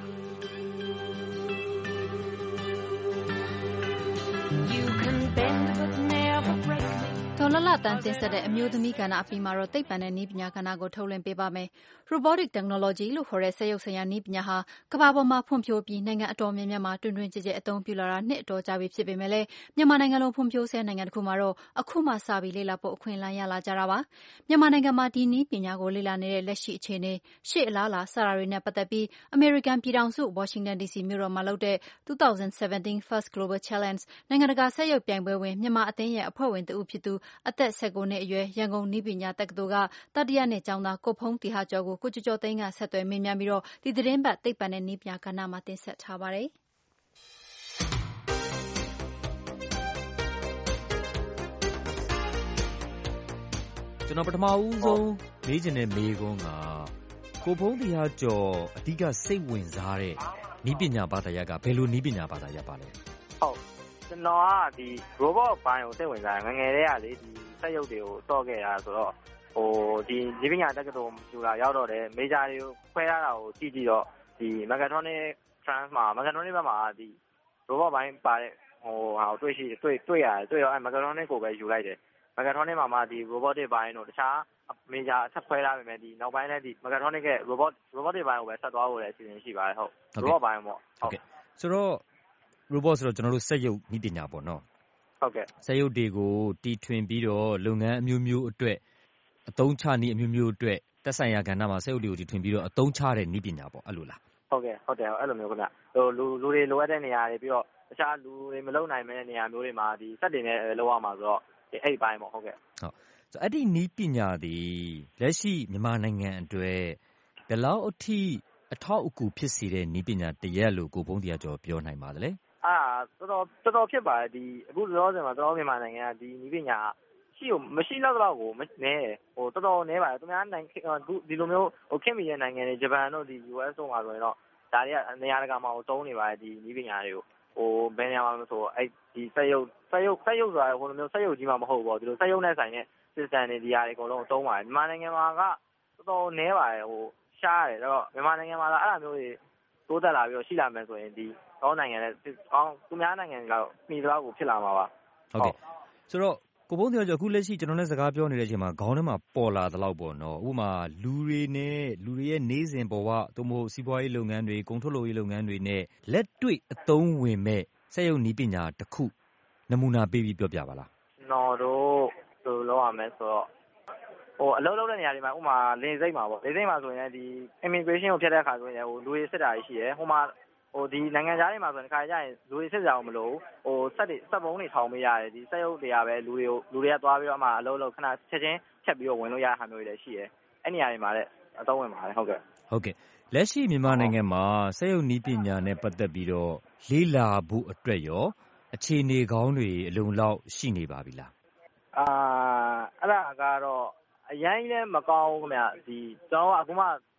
ဒေါ်လလတန်တင်ဆက်တဲ့အမျိုးသမီးကဏ္ဍအပြီးမှာတော့သိပ္ပံနဲ့နည်းပညာကဏ္ဍကိုထုတ်လွှင့်ပေးပါမယ်။ Robotic Technology လို့ခေါ်တဲ့စက်ရုပ်ဆိုင်ရာနည်းပညာဟာကမ္ဘာပေါ်မှာဖွံ့ဖြိုးပြီးနိုင်ငံအတော်များများမှာတွင်တွင်ကျယ်ကျယ်အသုံးပြုလာတာနှစ်အတော်ကြာပြီဖြစ်ပေမဲ့လည်းမြန်မာနိုင်ငံလိုဖွံ့ဖြိုးဆဲနိုင်ငံတစ်ခုမှာတော့အခုမှစပြီးလေ့လာဖို့အခွင့်အလမ်းရလာကြတာပါ။မြန်မာနိုင်ငံမှာဒီနည်းပညာကိုလေ့လာနေတဲ့လက်ရှိအခြေအနေရှေ့အလားအလာစတာတွေနဲ့ပတ်သက်ပြီးအမေရိကန်ပြည်ထောင်စု Washington DC မြို့တော်မှာလုပ်တဲ့2017 First Global Challenge နိုင်ငံတကာစက်ရုပ်ပြိုင်ပွဲဝင်မြန်မာအသင်းရဲ့အဖွဲ့ဝင်တဦးဖြစ်သူအသက်19နှစ်အရွယ်ရန်ကုန်နည်းပညာတက္ကသိုလ်ကတတိယနှစ်ကျောင်းသားကိုဖုံးတီဟာကျော်ကိုကျော်ကျော်သိန်းကဆက်သွယ်မေးမြန်းပြီးတော့ဒီသတင်းပတ်သိပ္ပံနဲ့နည်းပညာကဏ္ဍမှာတင်ဆက်ထားပါတယ်။ကျွန်တော်ပထမဦးဆုံးမေးချင်တဲ့မေးခွန်းကကိုဖုံးတီဟာကျော်အဓိကစိတ်ဝင်စားတဲ့နည်းပညာဘာသာရပ်ကဘယ်လိုနည်းပညာဘာသာရပ်ပါလဲ။ဟုတ်ကျွန်တော်ကဒီ robot ဘိုင်းကိုစိတ်ဝင်စားတယ်ငငယ်လေးကလေဒီစက်ရုပ်တွေကိုစော့ခဲ့ရဆိုတော့ဒီနည်းပညာတက္ကသိုလ်ကျူလာရောက်တော့တယ်မေဂျာတွေကိုခွဲရတာကိုကြည့်တော့ဒီ mechatronic trans မှာ mechatronic ဘက်မှာဒီ robot ဘိုင်းပါတဲ့ဟာကိုတွေ့ရတယ်တွေ့ရောအဲ mechatronic ကိုပဲယူလိုက်တယ် mechatronic မှာမှဒီ robotic ဘိုင်းတို့တခြားမေဂျာဆက်ခွဲလာပေမဲ့ဒီနောက်ပိုင်းလည်းဒီ mechatronic ရဲ့ robotic ဘိုင်းကိုပဲဆက်သွားဖို့လည်းအစီအစဉ်ရှိပါတယ်ဟုတ် robot ဘိုင်းပေါ့ဟုတ်ဆိုတော့ robot ဆိုတော့ကျွန်တော်တို့စက်ရုပ်နည်းပညာပေါ့နော်ဟုတ်ကဲ့စက်ရုပ်တွေကိုတီထွင်ပြီးတော့လုပ်ငန်းအမျိုးမျိုးအတွက်အသုံးချနည်းအမျိုးမျိုးအတွက်သက်ဆိုင်ရာကဏ္ဍမှာစက်ရုပ်တွေကိုတီထွင်ပြီးတော့အသုံးချတဲ့နည်းပညာပေါ့အဲ့လိုလားဟုတ်ကဲ့ဟုတ်တယ်အဲ့လိုမျိုးခင်ဗျလူတွေလိုအပ်တဲ့နေရာတွေပြီးတော့တခြားလူတွေမလုံနိုင်မဲ့နေရာမျိုးတွေမှာဒီစက်တွေနဲ့လောက်ရမှာဆိုတော့အဲ့ဘိုင်းပေါ့ဟုတ်ကဲ့ဟုတ်ဆိုအဲ့ဒီနည်းပညာတွေလက်ရှိမြန်မာနိုင်ငံအတွက်ဘယ်လောက်အထိအထောက်အကူဖြစ်စေတဲ့နည်းပညာတရက်လို့ကိုဖုံးတီကျော်ပြောနိုင်ပါသလဲတော်တော်ဖြစ်ပါတယ်ဒီအခုလောလောဆယ်မှာတော်တော်မြန်မာနိုင်ငံကဒီနည်းပညာမရှိတော့ကိုမနေတော်တော်နေပါတယ်သူများနိုင်ငံဒီလိုမျိုးခင်မီရဲ့နိုင်ငံတွေဂျပန်တို့ဒီ US တို့မှာဆိုရင်တော့ဒါတွေကနေရာတကာမှာသုံးနေပါတယ်ဒီနည်းပညာတွေကိုဘယ်နေရာမှာမဆိုအဲ့ဒီစက်ရုပ်ဆိုတာဟိုလိုမျိုးစက်ရုပ်ကြီးမှမဟုတ်ဘူးပေါ့ဒီလိုစက်ရုပ်နဲ့ဆိုင်တဲ့ system တွေဒီဟာတွေအကုန်လုံးသုံးပါတယ်မြန်မာနိုင်ငံမှာကတော်တော်နေပါတယ်ရှားတယ်အဲ့တော့မြန်မာနိုင်ငံမှာအဲ့လိုမျိုးတွေတိုးတက်လာပြီးတော့ရှိလာမယ်ဆိုရင်ဒီကောင်းနိုင်ငံနဲ့ကောင်းသူများနိုင်ငံတွေကမိသားကိုဖြစ်လာမှာပါဟုတ်ကဲ့ဆိုတော့ကိုဖုံးတီကျော်အခုလက်ရှိကျွန်တော်နဲ့စကားပြောနေတဲ့အချိန်မှာခေါင်းထဲမှာပေါ်လာသလောက်ပေါ့နော်ဥပမာလူတွေရဲ့နေစဉ်ဘဝသို့မဟုတ်စီးပွားရေးလုပ်ငန်းတွေကုန်ထုတ်လုပ်ရေးလုပ်ငန်းတွေနဲ့လက်တွေ့အသုံးဝင်မဲ့စက်ရုပ်နည်းပညာတစ်ခုနမူနာပေးပြီးပြောပြပါလားကျွန်တော်တို့လောက်ရမယ်ဆိုတော့အလုပ်လုပ်တဲ့နေရာတွေမှာဥပမာလင်းစိတ်မှာပေါ့လင်းစိတ်မှာဆိုရင်ဒီ immigration ကိုဖြတ်တဲ့အခါဆိုရင်လူတွေစစ်တာရှိတယ်ဟိုမှာဒီနိုင်ငံခြားတွေမှာဆိုရင်ခါကြရင်လူတွေစစ်ကြအောင်မလို့စက်ပုံးတွေထောင်ပေးရတယ်ဒီစက်ရုပ်တွေကပဲလူတွေကသွားပြီးတော့မှအလုပ်လုပ်ခဏချက်ချင်းဖြတ်ပြီးတော့ဝင်လို့ရတဲ့ဟာမျိုးတွေလည်းရှိတယ်အဲ့နေရာတွေမှာလည်းအသုံးဝင်ပါတယ်ဟုတ်ကဲ့လက်ရှိမြန်မာနိုင်ငံမှာစက်ရုပ်နည်းပညာနဲ့ပတ်သက်ပြီးတော့လေ့လာဖို့အတွက်ရောအခြေအနေကောင်းတွေအလုံလောက်ရှိနေပါပြီလားအဲ့ဒါကတော့အရင်လည်းမကောင်းဘူးခင်ဗျဒီကျွန်တော်အခုမှ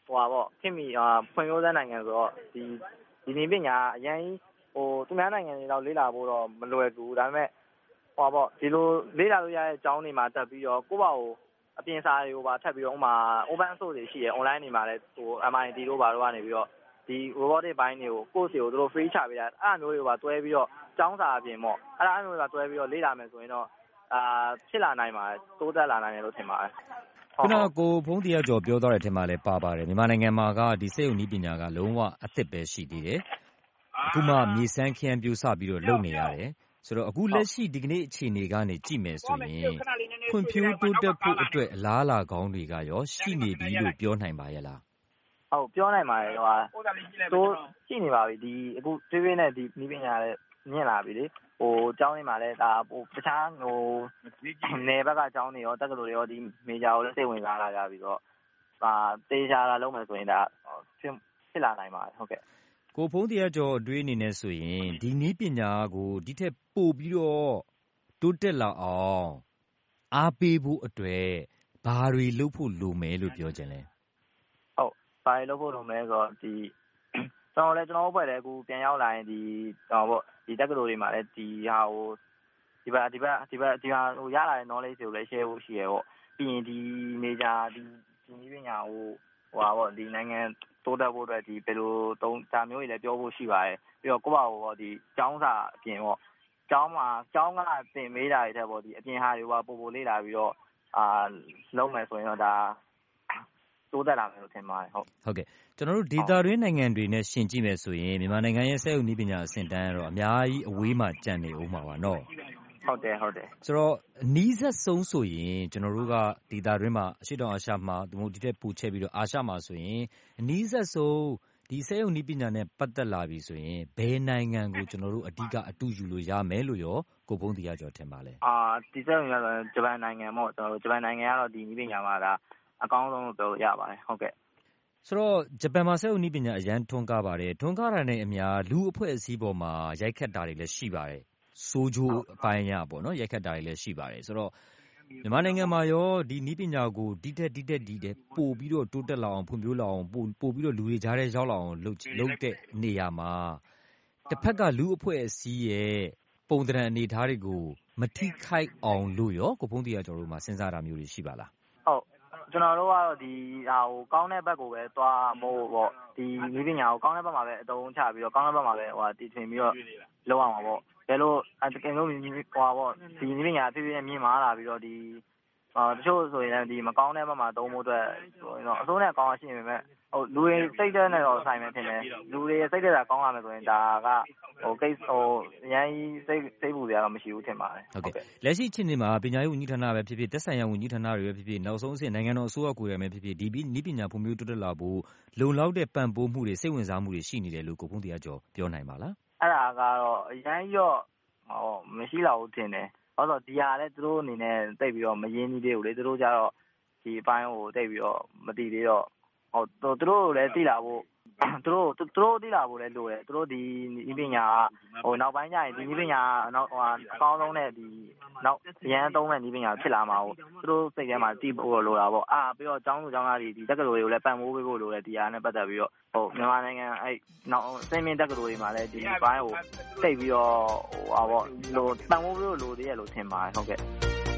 ခင်မီဖွံ့ဖြိုးဆဲနိုင်ငံဆိုတော့ဒီနည်းပညာအရင်သူများနိုင်ငံတွေတော့လေ့လာဖို့တော့မလွယ်ကူဒါပေမဲ့ဒီလိုလေ့လာလို့ရတဲ့အကြောင်းတွေမှာတက်ပြီးတော့ကိုယ့်ဘာကိုအပြင်စာတွေကိုပါထပ်ပြီးတော့ဥမာ open source တွေရှိတယ် online တွေမှာလည်းMIT တို့ဘာတို့ကနေပြီးတော့ဒီ robotic ဘိုင်းတွေကို course တွေကိုသူတို့ free ချပေးတာအဲ့လိုမျိုးတွေပါတွဲပြီးတော့ကျောင်းစာအပြင်ပေါ့အဲ့လိုမျိုးတွေပါတွဲပြီးတော့လေ့လာမယ်ဆိုရင်တော့ဖြစ်လာနိုင်ပါတယ်တိုးတက်လာနိုင်တယ်လို့ထင်ပါတယ်ခုနကကိုဖုံးတရားကျော်ပြောသွားတဲ့အထက်မှာလည်းပါပါတယ်မြန်မာနိုင်ငံမှာကဒီစက်ရုံနည်းပညာကလုံးဝအသစ်ပဲရှိသေးတယ်အခုမှမြေစမ်းခရမ်းပြိုစပြီးတော့လုပ်နေရတယ်ဆိုတော့အခုလက်ရှိဒီကနေ့အခြေအနေကနေကြည့်မယ်ဆိုရင်ဖွံ့ဖြိုးတိုးတက်ဖို့အတွက်အလားအလာကောင်းတွေကရောရှိနေပြီလို့ပြောနိုင်ပါရဲ့လားဟုတ်ပြောနိုင်ပါတယ်တိုးရှိနေပါပြီဒီအခုတွေးပေးနဲ့ဒီနည်းပညာလည်းမြင့်လာပြီလေကျောင်းတွေမှာလည်းတခြားနယ်ဘက်ကကျောင်းတွေရောတက္ကသိုလ်တွေရောဒီမေဂျာကိုလည်းစိတ်ဝင်စားလာကြပြီးတော့တေချာလာလုံးမယ်ဆိုရင်ဒါဖြစ်လာနိုင်ပါတယ်ဟုတ်ကဲ့ကိုဖုံးတရားကျော်အတွေးအနေနဲ့ဆိုရင်ဒီနည်းပညာကိုဒီထက်ပိုပြီးတော့တိုးတက်လာအောင်အားပေးဖို့အတွက်ဘာတွေလုပ်ဖို့လိုမယ်လို့ပြောချင်လဲဟုတ်ဘာတွေလုပ်ဖို့လိုမယ်ဆိုတော့ကျွန်တော်တို့ဘက်လည်းအခုပြန်ရောက်လာရင်ဒီတက္ကသိုလ်တွေမှာလည်းဒီဟာကိုဒီဘက်ရလာတဲ့ knowledge တွေကိုလည်း share ဖို့ရှိရပေါ့ပြီးရင်ဒီ major ဒီနည်းပညာကိုဒီနိုင်ငံတိုးတက်ဖို့အတွက်ဒီဘယ်လိုဒါမျိုးတွေလည်းပြောဖို့ရှိပါတယ်ပြီးတော့ကိုယ့်ဘာကိုဒီကျောင်းစာအပြင်ပေါ့ကျောင်းကသင်မေးတာတွေထက်ပေါ့ဒီအပြင်ဟာတွေပိုလေ့လာပြီးတော့လုံးမယ်ဆိုရင်တော့ဒါတိုးတက်လာမယ်လို့ထင်ပါတယ်ဟုတ်ကဲ့ကျွန်တော်တို့ဒေတာတွင်းနိုင်ငံတွေနဲ့ရှင်ကြည့်မယ်ဆိုရင်မြန်မာနိုင်ငံရဲ့စက်ရုံနည်းပညာအဆင့်တန်းကတော့အများကြီးအဝေးမှာကျန်နေဦးမှာပါနော်ဟုတ်တယ်ဆိုတော့အနည်းဆက်ဆုံးဆိုရင်ကျွန်တော်တို့ကဒေတာတွင်းမှာအရှေ့တောင်အာရှမှာဒီတက်ပူချက်ပြီးတော့အာရှမှာဆိုရင်အနည်းဆက်ဆုံးဒီစက်ရုံနည်းပညာနဲ့ပတ်သက်လာပြီဆိုရင်ဘယ်နိုင်ငံကိုကျွန်တော်တို့အဓိကအတူယူလို့ရမယ်လို့ရောကိုဖုံးတရားကျော်ထင်ပါလဲဒီစက်ရုံကဂျပန်နိုင်ငံပေါ့ကျွန်တော်တို့ဂျပန်နိုင်ငံကတော့ဒီနည်းပညာမှာဒါအကောင်းဆုံးလို့ပြောလို့ရပါတယ်ဟုတ်ကဲ့ဆိုတော့ဂျပန်မှာစက်ရုံနည်းပညာအရန်ထွန်းကားပါတယ်ထွန်းကားတာနဲ့အများလူအဖွဲ့အစည်းပေါ်မှာရိုက်ခတ်တာတွေလည်းရှိပါတယ်စိုးကျိုးအပိုင်းရပေါ့နော်ရိုက်ခတ်တာတွေလည်းရှိပါတယ်ဆိုတော့မြန်မာနိုင်ငံမှာရောဒီနည်းပညာကိုဒီတက်ပို့ပြီးတော့တိုးတက်လာအောင်ဖွံ့ဖြိုးလာအောင်ပို့ပြီးတော့လူတွေကြားထဲရောက်လာအောင်လုပ်တဲ့နေရာမှာတစ်ဖက်ကလူအဖွဲ့အစည်းရဲ့ပုံသဏ္ဍာန်အနေအထားတွေကိုမထိခိုက်အောင်လို့ရောကိုဖုံးတရားကျော်တို့မှာစဉ်းစားတာမျိုးတွေရှိပါလားဟုတ်ကျွန်တော်တို့ကတော့ဒီဟာကိုကောင်းတဲ့ဘက်ကိုပဲသွားမို့ပေါ့ဒီနည်းပညာကိုကောင်းတဲ့ဘက်မှာပဲအသုံးချပြီးတော့ကောင်းတဲ့ဘက်မှာပဲတည်ထွင်ပြီးတော့လုပ်အောင်ပါပေါ့ဘယ်လိုတကယ်လို့ဒီနည်းပညာဖြည်းဖြည်းမြင့်မားလာပြီးတော့ဒီတချို့ဆိုရင်လည်းဒီမကောင်းတဲ့ဘက်မှာသုံးဖို့အတွက်ဆိုရင်တော့အစိုးရကောင်းရှိနေပေမဲ့လူတွေစိတ်တဲ့နဲ့တော့ဆိုင်မယ်ထင်တယ်လူတွေစိတ်တဲ့တာကောင်းလာမယ်ဆိုရင်ဒါကအရင်စိတ်ပူစရာတော့မရှိဘူးထင်ပါတယ်ဟုတ်ကဲ့လက်ရှိချင်းနေမှာပညာရေးဝန်ကြီးဌာနပဲဖြစ်ဖြစ်သက်ဆိုင်ရာဝန်ကြီးဌာနတွေပဲဖြစ်ဖြစ်နောက်ဆုံးအဆင့်နိုင်ငံတော်အစိုးရကိုယ်တိုင်ပဲဖြစ်ဖြစ်ဒီနည်းပညာဖွံ့ဖြိုးတိုးတက်လာဖို့လုံလောက်တဲ့ပံ့ပိုးမှုတွေစိတ်ဝင်စားမှုတွေရှိနေတယ်လို့ကိုဖုံးတရားကျော်ပြောနိုင်ပါလားအဲ့ဒါကတော့အရင်ရောမရှိတော့ဘူးထင်တယ်ဘာလို့ဒီဟာလည်းသူတို့အနေနဲ့တိတ်ပြီးတော့မရင်းနှီးသေးဘူးလေသူတို့ကြတော့ဒီအပိုင်းကိုတိတ်ပြီးတော့မတည်သေးတော့သူတို့လည်းသိလာဖို့သူတို့သိလာဖို့လည်းလိုတယ်သူတို့ဒီနည်းပညာနောက်ပိုင်းကျရင်ဒီနည်းပညာနောက်အကောင်းဆုံးနဲ့ဒီနောက်အရန်သုံးတဲ့နည်းပညာဖြစ်လာမှာသူတို့စိတ်ထဲမှာသိဖို့လိုတာပေါ့ပြီးတော့ကျောင်းသူကျောင်းသားတွေဒီတက္ကသိုလ်တွေကိုလည်းပံ့ပိုးပေးဖို့လိုတယ်ဒီဟာနဲ့ပတ်သက်ပြီးတော့မြန်မာနိုင်ငံနောက်စိတ်မင်းတက္ကသိုလ်တွေမှာလည်းဒီဘိုင်းကိုသိပြီးတော့လိုပံ့ပိုးပေးဖို့လိုသေးရလို့ထင်ပါတယ်ဟုတ်ကဲ့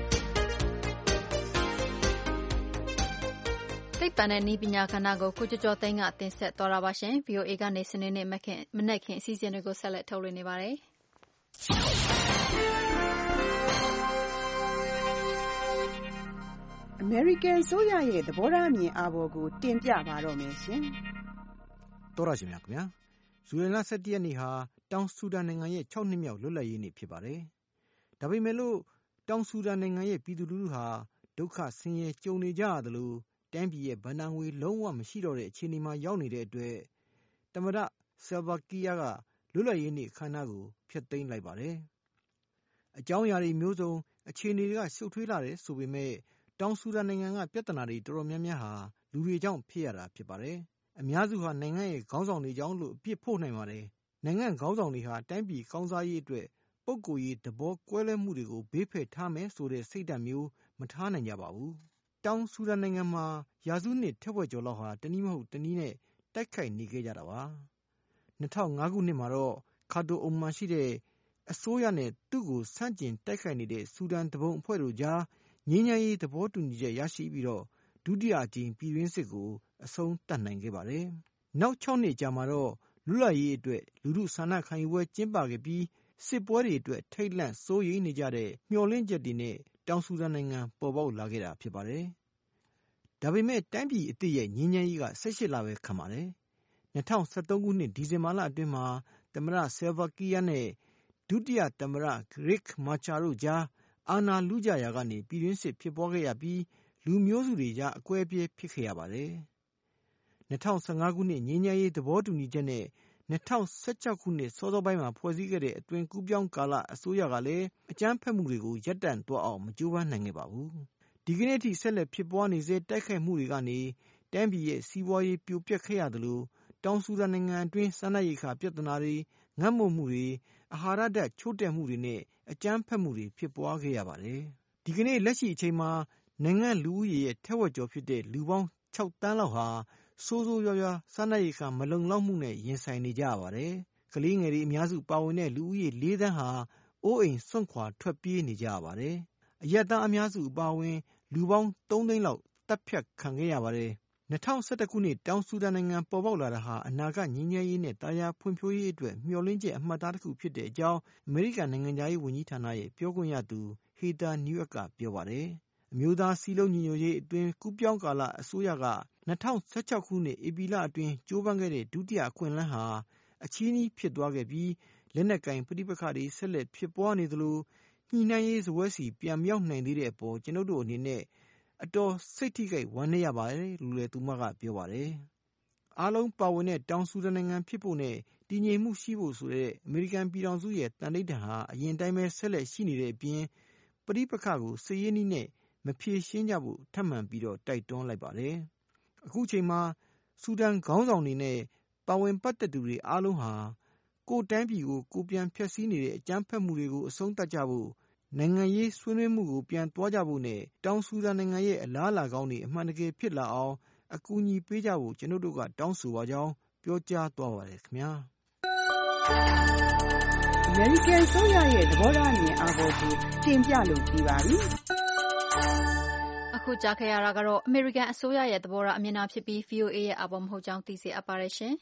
သိပ္ပံနဲ့နည်းပညာကဏ္ဍကိုကိုကျော်ကျော်သိန်းကတင်ဆက်သွားတာပါရှင် VOA ကနေစနေနေ့မနက်ခင်းအစီအစဉ်တွေကိုဆက်လက်ထုတ်လွှင့်နေပါတယ်အမေရိကန်ဆိုရရဲ့သဘောထားအမြင်အာဘော်ကိုတင်ပြပါတော့မယ်ရှင်တော်ရရှိမြခင်ဗျာဇူလိုင်လ17ရက်နေ့ဟာတောင်ဆူဒန်နိုင်ငံရဲ့6နှစ်မြောက်လွတ်လပ်ရေးနေ့ဖြစ်ပါတယ်ဒါပေမဲ့လို့တောင်ဆူဒန်နိုင်ငံရဲ့ပြည်သူလူထုဟာဒုက္ခဆင်းရဲကြုံနေကြရတယ်လို့တိုင်းပြည်ရဲ့ဗန်နာငွေလုံးဝမရှိတော့တဲ့အခြေအနေမှာရောက်နေတဲ့အတွက်သမ္မတဆယ်ဗာကီယာကလွတ်လပ်ရေးနေ့အခမ်းအနားကိုဖျက်သိမ်းလိုက်ပါတယ်။အကြောင်းအရာတွေမျိုးစုံအခြေအနေတွေကရှုပ်ထွေးလာတယ်ဆိုပေမဲ့တောင်ဆူဒန်နိုင်ငံကပြဿနာတွေတော်တော်များများဟာလူတွေကြောင့်ဖြစ်ရတာဖြစ်ပါတယ်။အများစုဟာနိုင်ငံရဲ့ခေါင်းဆောင်တွေကြောင့်လို့အပြစ်ဖို့နိုင်ပါတယ်။နိုင်ငံခေါင်းဆောင်တွေဟာတိုင်းပြည်ကောင်းစားရေးအတွက်ပုဂ္ဂိုလ်ရေးသဘောကွဲလွဲမှုတွေကိုဘေးဖယ်ထားမယ်ဆိုတဲ့စိတ်ဓာတ်မျိုးမထားနိုင်ကြပါဘူး။တောင်ဆူဒန်နိုင်ငံမှာရာစုနှစ်ထက်ဝက်ကျော်လောက်ဟာတနည်းမဟုတ်တနည်းနဲ့တိုက်ခိုက်နေခဲ့ကြတာပါ2005ခုနှစ်မှာတော့ခါတိုအုံမှာရှိတဲ့အစိုးရနဲ့သူ့ကိုဆန့်ကျင်တိုက်ခိုက်နေတဲ့ဆူဒန်တဘုံအဖွဲ့တို့ကြားငြိမ်းချမ်းရေးသဘောတူညီချက်ရရှိပြီးတော့ဒုတိယအကြိမ်ပြည်တွင်းစစ်ကိုအဆုံးသတ်နိုင်ခဲ့ပါတယ်နောက်6နှစ်ကြာမှာတော့လွတ်လပ်ရေးအတွက်လူထုဆန္ဒခံယူပွဲကျင်းပခဲ့ပြီးစစ်ပွဲတွေအတွက်ထိတ်လန့်စိုးရိမ်နေကြတဲ့မျှော်လင့်ချက်တွေနဲ့တောင်ဆူဒန်နိုင်ငံပေါ်ပေါက်လာခဲ့တာဖြစ်ပါတယ်ဒါပေမဲ့တိုင်းပြည်အသစ်ရဲ့ငြိမ်းချမ်းရေးက18လပဲခံပါတယ်2013ခုနှစ်ဒီဇင်ဘာလအတွင်းမှာသမ္မတဆဲလ်ဗာကီယာနဲ့ဒုတိယသမ္မတရစ်မာချာတို့ကြားအာဏာလုကြရာကနေပြည်တွင်းစစ်ဖြစ်ပွားခဲ့ရပြီးလူမျိုးစုတွေကြားအကွဲအပြဲဖြစ်ခဲ့ရပါတယ်2015ခုနှစ်ငြိမ်းချမ်းရေးသဘောတူညီချက်နဲ့2016ခုနှစ်စောစောပိုင်းမှာဖွဲ့စည်းခဲ့တဲ့အသွင်ကူးပြောင်းကာလအစိုးရကလည်းအကြမ်းဖက်မှုတွေကိုရပ်တန့်သွားအောင်မကြိုးပမ်းနိုင်ခဲ့ပါဘူးဒီကနေ့အထိဆက်လက်ဖြစ်ပွားနေစေတိုက်ခိုက်မှုတွေကနေတိုင်းပြည်ရဲ့စီးပွားရေးပြိုပျက်ခဲ့ရသလိုတောင်ဆူဒန်နိုင်ငံအတွင်းစားနပ်ရိက္ခာပြဿနာတွေငတ်မွတ်မှုတွေအာဟာရဓာတ်ချို့တဲ့မှုတွေနဲ့အကြမ်းဖက်မှုတွေဖြစ်ပွားခဲ့ရပါတယ်ဒီကနေ့လက်ရှိအချိန်မှာနိုင်ငံလူဦးရေရဲ့ထက်ဝက်ကျော်ဖြစ်တဲ့လူပေါင်း6တန်းလောက်ဟာဆိုးဆိုးရွားရွားစားနပ်ရိက္ခာမလုံလောက်မှုနဲ့ရင်ဆိုင်နေကြရပါတယ်ကလေးငယ်တွေအများစုပါဝင်တဲ့လူဦးရေ4တန်းဟာအိုးအိမ်စွန့်ခွာထွက်ပြေးနေကြရပါတယ်အရက်သားအများစုပါဝင်လူပေါင်း3သိန်းလောက်တပ်ဖြတ်ခံခဲ့ရပါတယ်2011ခုနှစ်တောင်ဆူဒန်နိုင်ငံပေါ်ပေါက်လာတာဟာအနာဂတ်ငြိမ်းချမ်းရေးနဲ့တာယာဖွံ့ဖြိုးရေးအတွက်မျှော်လင့်ချက်အမှတ်အသားတစ်ခုဖြစ်တဲ့အကြောင်းအမေရိကန်နိုင်ငံသားရေးဝန်ကြီးဌာနရဲ့ပြောခွင့်ရသူဟီတာနျူအက်ကပြောပါတယ်အမျိုးသားစည်းလုံးညီညွတ်ရေးအတွင်းကူးပြောင်းကာလအစိုးရက2016ခုနှစ်ဧပြီလအတွင်းကြိုးပမ်းခဲ့တဲ့ဒုတိယအခွင့်အလမ်းဟာအချည်းနှီးဖြစ်သွားခဲ့ပြီးလက်နက်ကင်ပဋိပက္ခတွေဆက်လက်ဖြစ်ပွားနေသလိုညှိနှိုင်းရေးစပွဲစီပြန်မြောက်နိုင်သေးတဲ့အပေါ်ကျွန်ုပ်တို့အနေနဲ့အတော်စိတ်ထိခိုက်ဝမ်းနည်းရပါတယ်လို့လည်းသူမကပြောပါတယ်အားလုံးပါဝင်တဲ့တောင်ဆူဒန်နိုင်ငံဖြစ်ဖို့နဲ့တည်ငြိမ်မှုရှိဖို့ဆိုတဲ့အမေရိကန်ပြည်ထောင်စုရဲ့တန်ဋိဌာန်ဟာအရင်တိုင်းပဲဆက်လက်ရှိနေတဲ့အပြင်ပဋိပက္ခကိုစစ်ရေးနည်းနဲ့မဖြေရှင်းကြဖို့ထပ်မံပြီးတော့တိုက်တွန်းလိုက်ပါတယ်အခုချိန်မှာဆူဒန်ခေါင်းဆောင်တွေနဲ့ပါဝင်ပတ်သက်သူတွေအားလုံးဟာကိုယ်တိုင်းပြည်ကိုကိုပြန်ဖျက်ဆီးနေတဲ့အကြမ်းဖက်မှုတွေကိုအဆုံးသတ်ကြဖို့နိုင်ငံရေးဆွေးနွေးမှုကိုပြန်သွားကြဖို့နဲ့တောင်ဆူဒန်နိုင်ငံရဲ့အလားအလာကောင်းတွေအမှန်တကယ်ဖြစ်လာအောင်အကူအညီပေးကြဖို့ကျွန်တော်တို့ကတောင်းဆိုပါကြောင်းပြောကြားသွားပါတယ်ခင်ဗျာအမေရိကန်ဆိုရရဲ့သဘောထားအမြင်အားပေါ်ကိုတင်ပြလို့ပြီးပါပြီအခုကြားခဲ့ရတာကတော့အမေရိကန်အစိုးရရဲ့သဘောထားအမြင်သာဖြစ်ပြီး VOA ရဲ့အပေါ်မဟုတ်ကြောင်းသိစေအပ်ပါတယ်ရှင်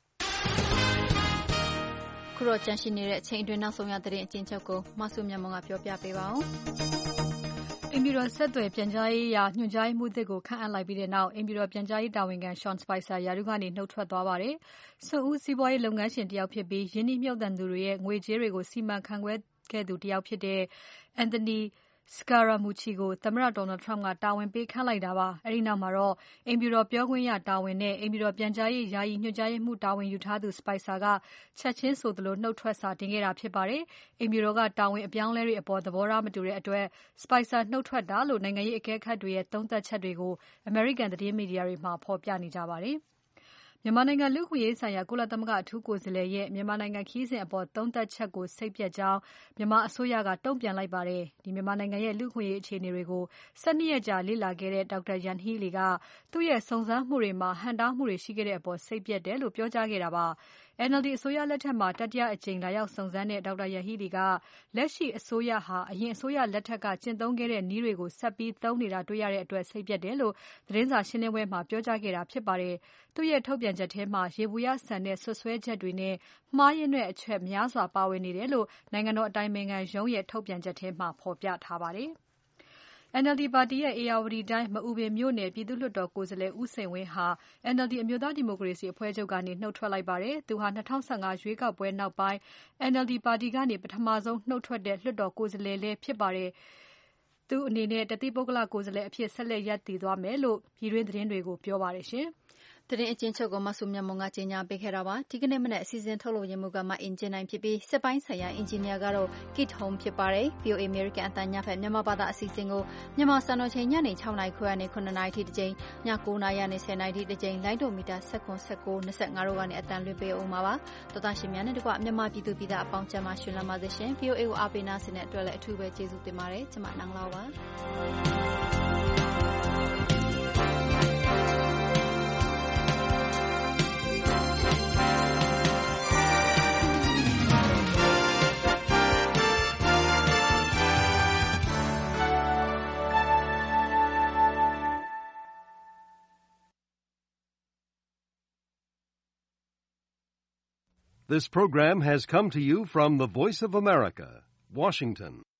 ခုတော့ကြန့်ရှိနေတဲ့အချိန်အတွင်းနောက်ဆုံးရသတင်းအကျဉ်းချုပ်ကိုမဆုမြတ်မွန်ကပြောပြပေးပါဦး။အိမ်ပြည်တော်ဆက်သွယ်ပြန်ကြားရေးရာညွှန်ကြားရေးမှူးသစ်ကိုခန့်အပ်လိုက်ပြီးတဲ့နောက်အိမ်ပြည်တော်ပြန်ကြားရေးတာဝန်ခံ Sean Spicer ရာထူးကနေနှုတ်ထွက်သွားပါတယ်။စွန့်ဦးစီးပွားရေးလုပ်ငန်းရှင်တယောက်ဖြစ်ပြီးယင်းနှိမ့်မြှုပ်နှံသူတွေရဲ့ငွေကြေးတွေကိုစီမံခန့်ခွဲခဲ့သူတယောက်ဖြစ်တဲ့ Anthony Scaramucci ကိုသမ္မတ Donald Trump ကတာဝန်ပေးခန့်လိုက်တာပါ။အဲဒီနောက်မှာတော့အိမ်ပြည်တော်ပြောခွင့်ရတာဝန်နဲ့အိမ်ပြည်တော်ပြန်ကြားရေးယာယီညွှန်ကြားရေးမှူးတာဝန်ယူထားသူ Spicer ကချက်ချင်းဆိုသလိုနှုတ်ထွက်စာတင်ခဲ့တာဖြစ်ပါတယ်။အိမ်ပြည်တော်ကတာဝန်အပြောင်းအလဲတွေအပေါ်သဘောထားမတူတဲ့အတွက် Spicer နှုတ်ထွက်တာလို့နိုင်ငံရေးအကဲခတ်တွေရဲ့သုံးသပ်ချက်တွေကို American သတင်းမီဒီယာတွေမှာဖော်ပြနေကြပါတယ်။မြန်မာနိုင်ငံလူ့အခွင့်အရေးဆိုင်ရာကုလသမဂ္ဂအထူးကိုယ်စားလှယ်ရဲ့မြန်မာနိုင်ငံခရီးစဉ်အပေါ်သုံးသပ်ချက်ကိုစိတ်ပျက်ကြောင်းမြန်မာအစိုးရကတုံ့ပြန်လိုက်ပါတယ်။မြန်မာနိုင်ငံရဲ့လူ့အခွင့်အရေးအခြေအနေတွေကို12ရက်ကြာလေ့လာခဲ့တဲ့ဒေါက်တာယန်ဟီးလီကသူ့ရဲ့စုံစမ်းမှုတွေမှာဟန့်တားမှုတွေရှိခဲ့တဲ့အပေါ်စိတ်ပျက်တယ်လို့ပြောကြားခဲ့တာပါ။ NLD အစိုးရလက်ထက်မှာတတိယအကြိမ်လာရောက်စုံစမ်းတဲ့ဒေါက်တာယန်ဟီးလီကလက်ရှိအစိုးရဟာအရင်အစိုးရလက်ထက်ကကျင့်သုံးခဲ့တဲ့နည်းတွေကိုဆက်ပြီးသုံးနေတာတွေ့ရတဲ့အတွက်စိတ်ပျက်တယ်လို့သတင်းစာရှင်းလင်းပွဲမှာပြောကြားခဲ့တာဖြစ်ပါတယ်။သူ့ရဲ့ထုတ်ပြန်ချက်ထဲမှာရေဘူးရဆန်တဲ့ဆွဆွဲချက်တွေနဲ့မှားယွင်းတဲ့အချက်များစွာပါဝင်နေတယ်လို့နိုင်ငံတော်အတိုင်ပင်ခံရုံးရဲ့ထုတ်ပြန်ချက်ထဲမှာဖော်ပြထားပါတယ်။ NLD ပါတီရဲ့ဧရာဝတီတိုင်းမအူပင်မြို့နယ်ပြည်သူ့လွှတ်တော်ကိုယ်စားလှယ်ဦးစိန်ဝင်းဟာ NLD အမျိုးသားဒီမိုကရေစီအဖွဲ့ချုပ်ကနေနှုတ်ထွက်လိုက်ပါတယ်။သူဟာ2015ရွေးကောက်ပွဲနောက်ပိုင်း NLD ပါတီကနေပထမဆုံးနှုတ်ထွက်တဲ့လွှတ်တော်ကိုယ်စားလှယ်လည်းဖြစ်ပါတယ်။သူအနေနဲ့တသီးပုဂ္ဂလကိုယ်စားလှယ်အဖြစ်ဆက်လက်ရပ်တည်သွားမယ်လို့ပြည်တွင်းသတင်းတွေကိုပြောပါတယ်ရှင်။သတင်းအကျဉ်းချုပ်ကိုမဆုမြတ်မွန်ကကြေညာပေးခဲ့တာပါဒီကနေ့မနက်အစီအစဉ်ထုတ်လို့ရမှုကမအင်ဂျင်နိုင်ဖြစ်ပြီးစစ်ပိုင်းဆိုင်ရာအင်ဂျင်နီယာကတော့ Kit Home ဖြစ်ပါတယ် VOA American အတန်းညဖက်မြန်မာဘာသာအစီအစဉ်ကိုမြန်မာစံတော်ချိန်ညနေ6:00နာရီခွဲကနေ9:00နာရီထိတစ်ကြိမ်ည9:00နာရီကနေ10:00နာရီထိတစ်ကြိမ်လိုင်းဒိုမီတာ19 25တို့ကနေအတန်းလွှင့်ပေးအောင်ပါတော်သားရှင်များနဲ့တကွမြန်မာပြည်သူပြည်သားအပေါင်းကျမ်းရှင်လာပါစေရှင် VOA ကိုအားပေးနာဆင်တဲ့အတွက်လည်းအထူးပဲကျေးဇူးတင်ပါတယ်ကျွန်မနန်းလာပါ This program has come to you from the Voice of America, Washington.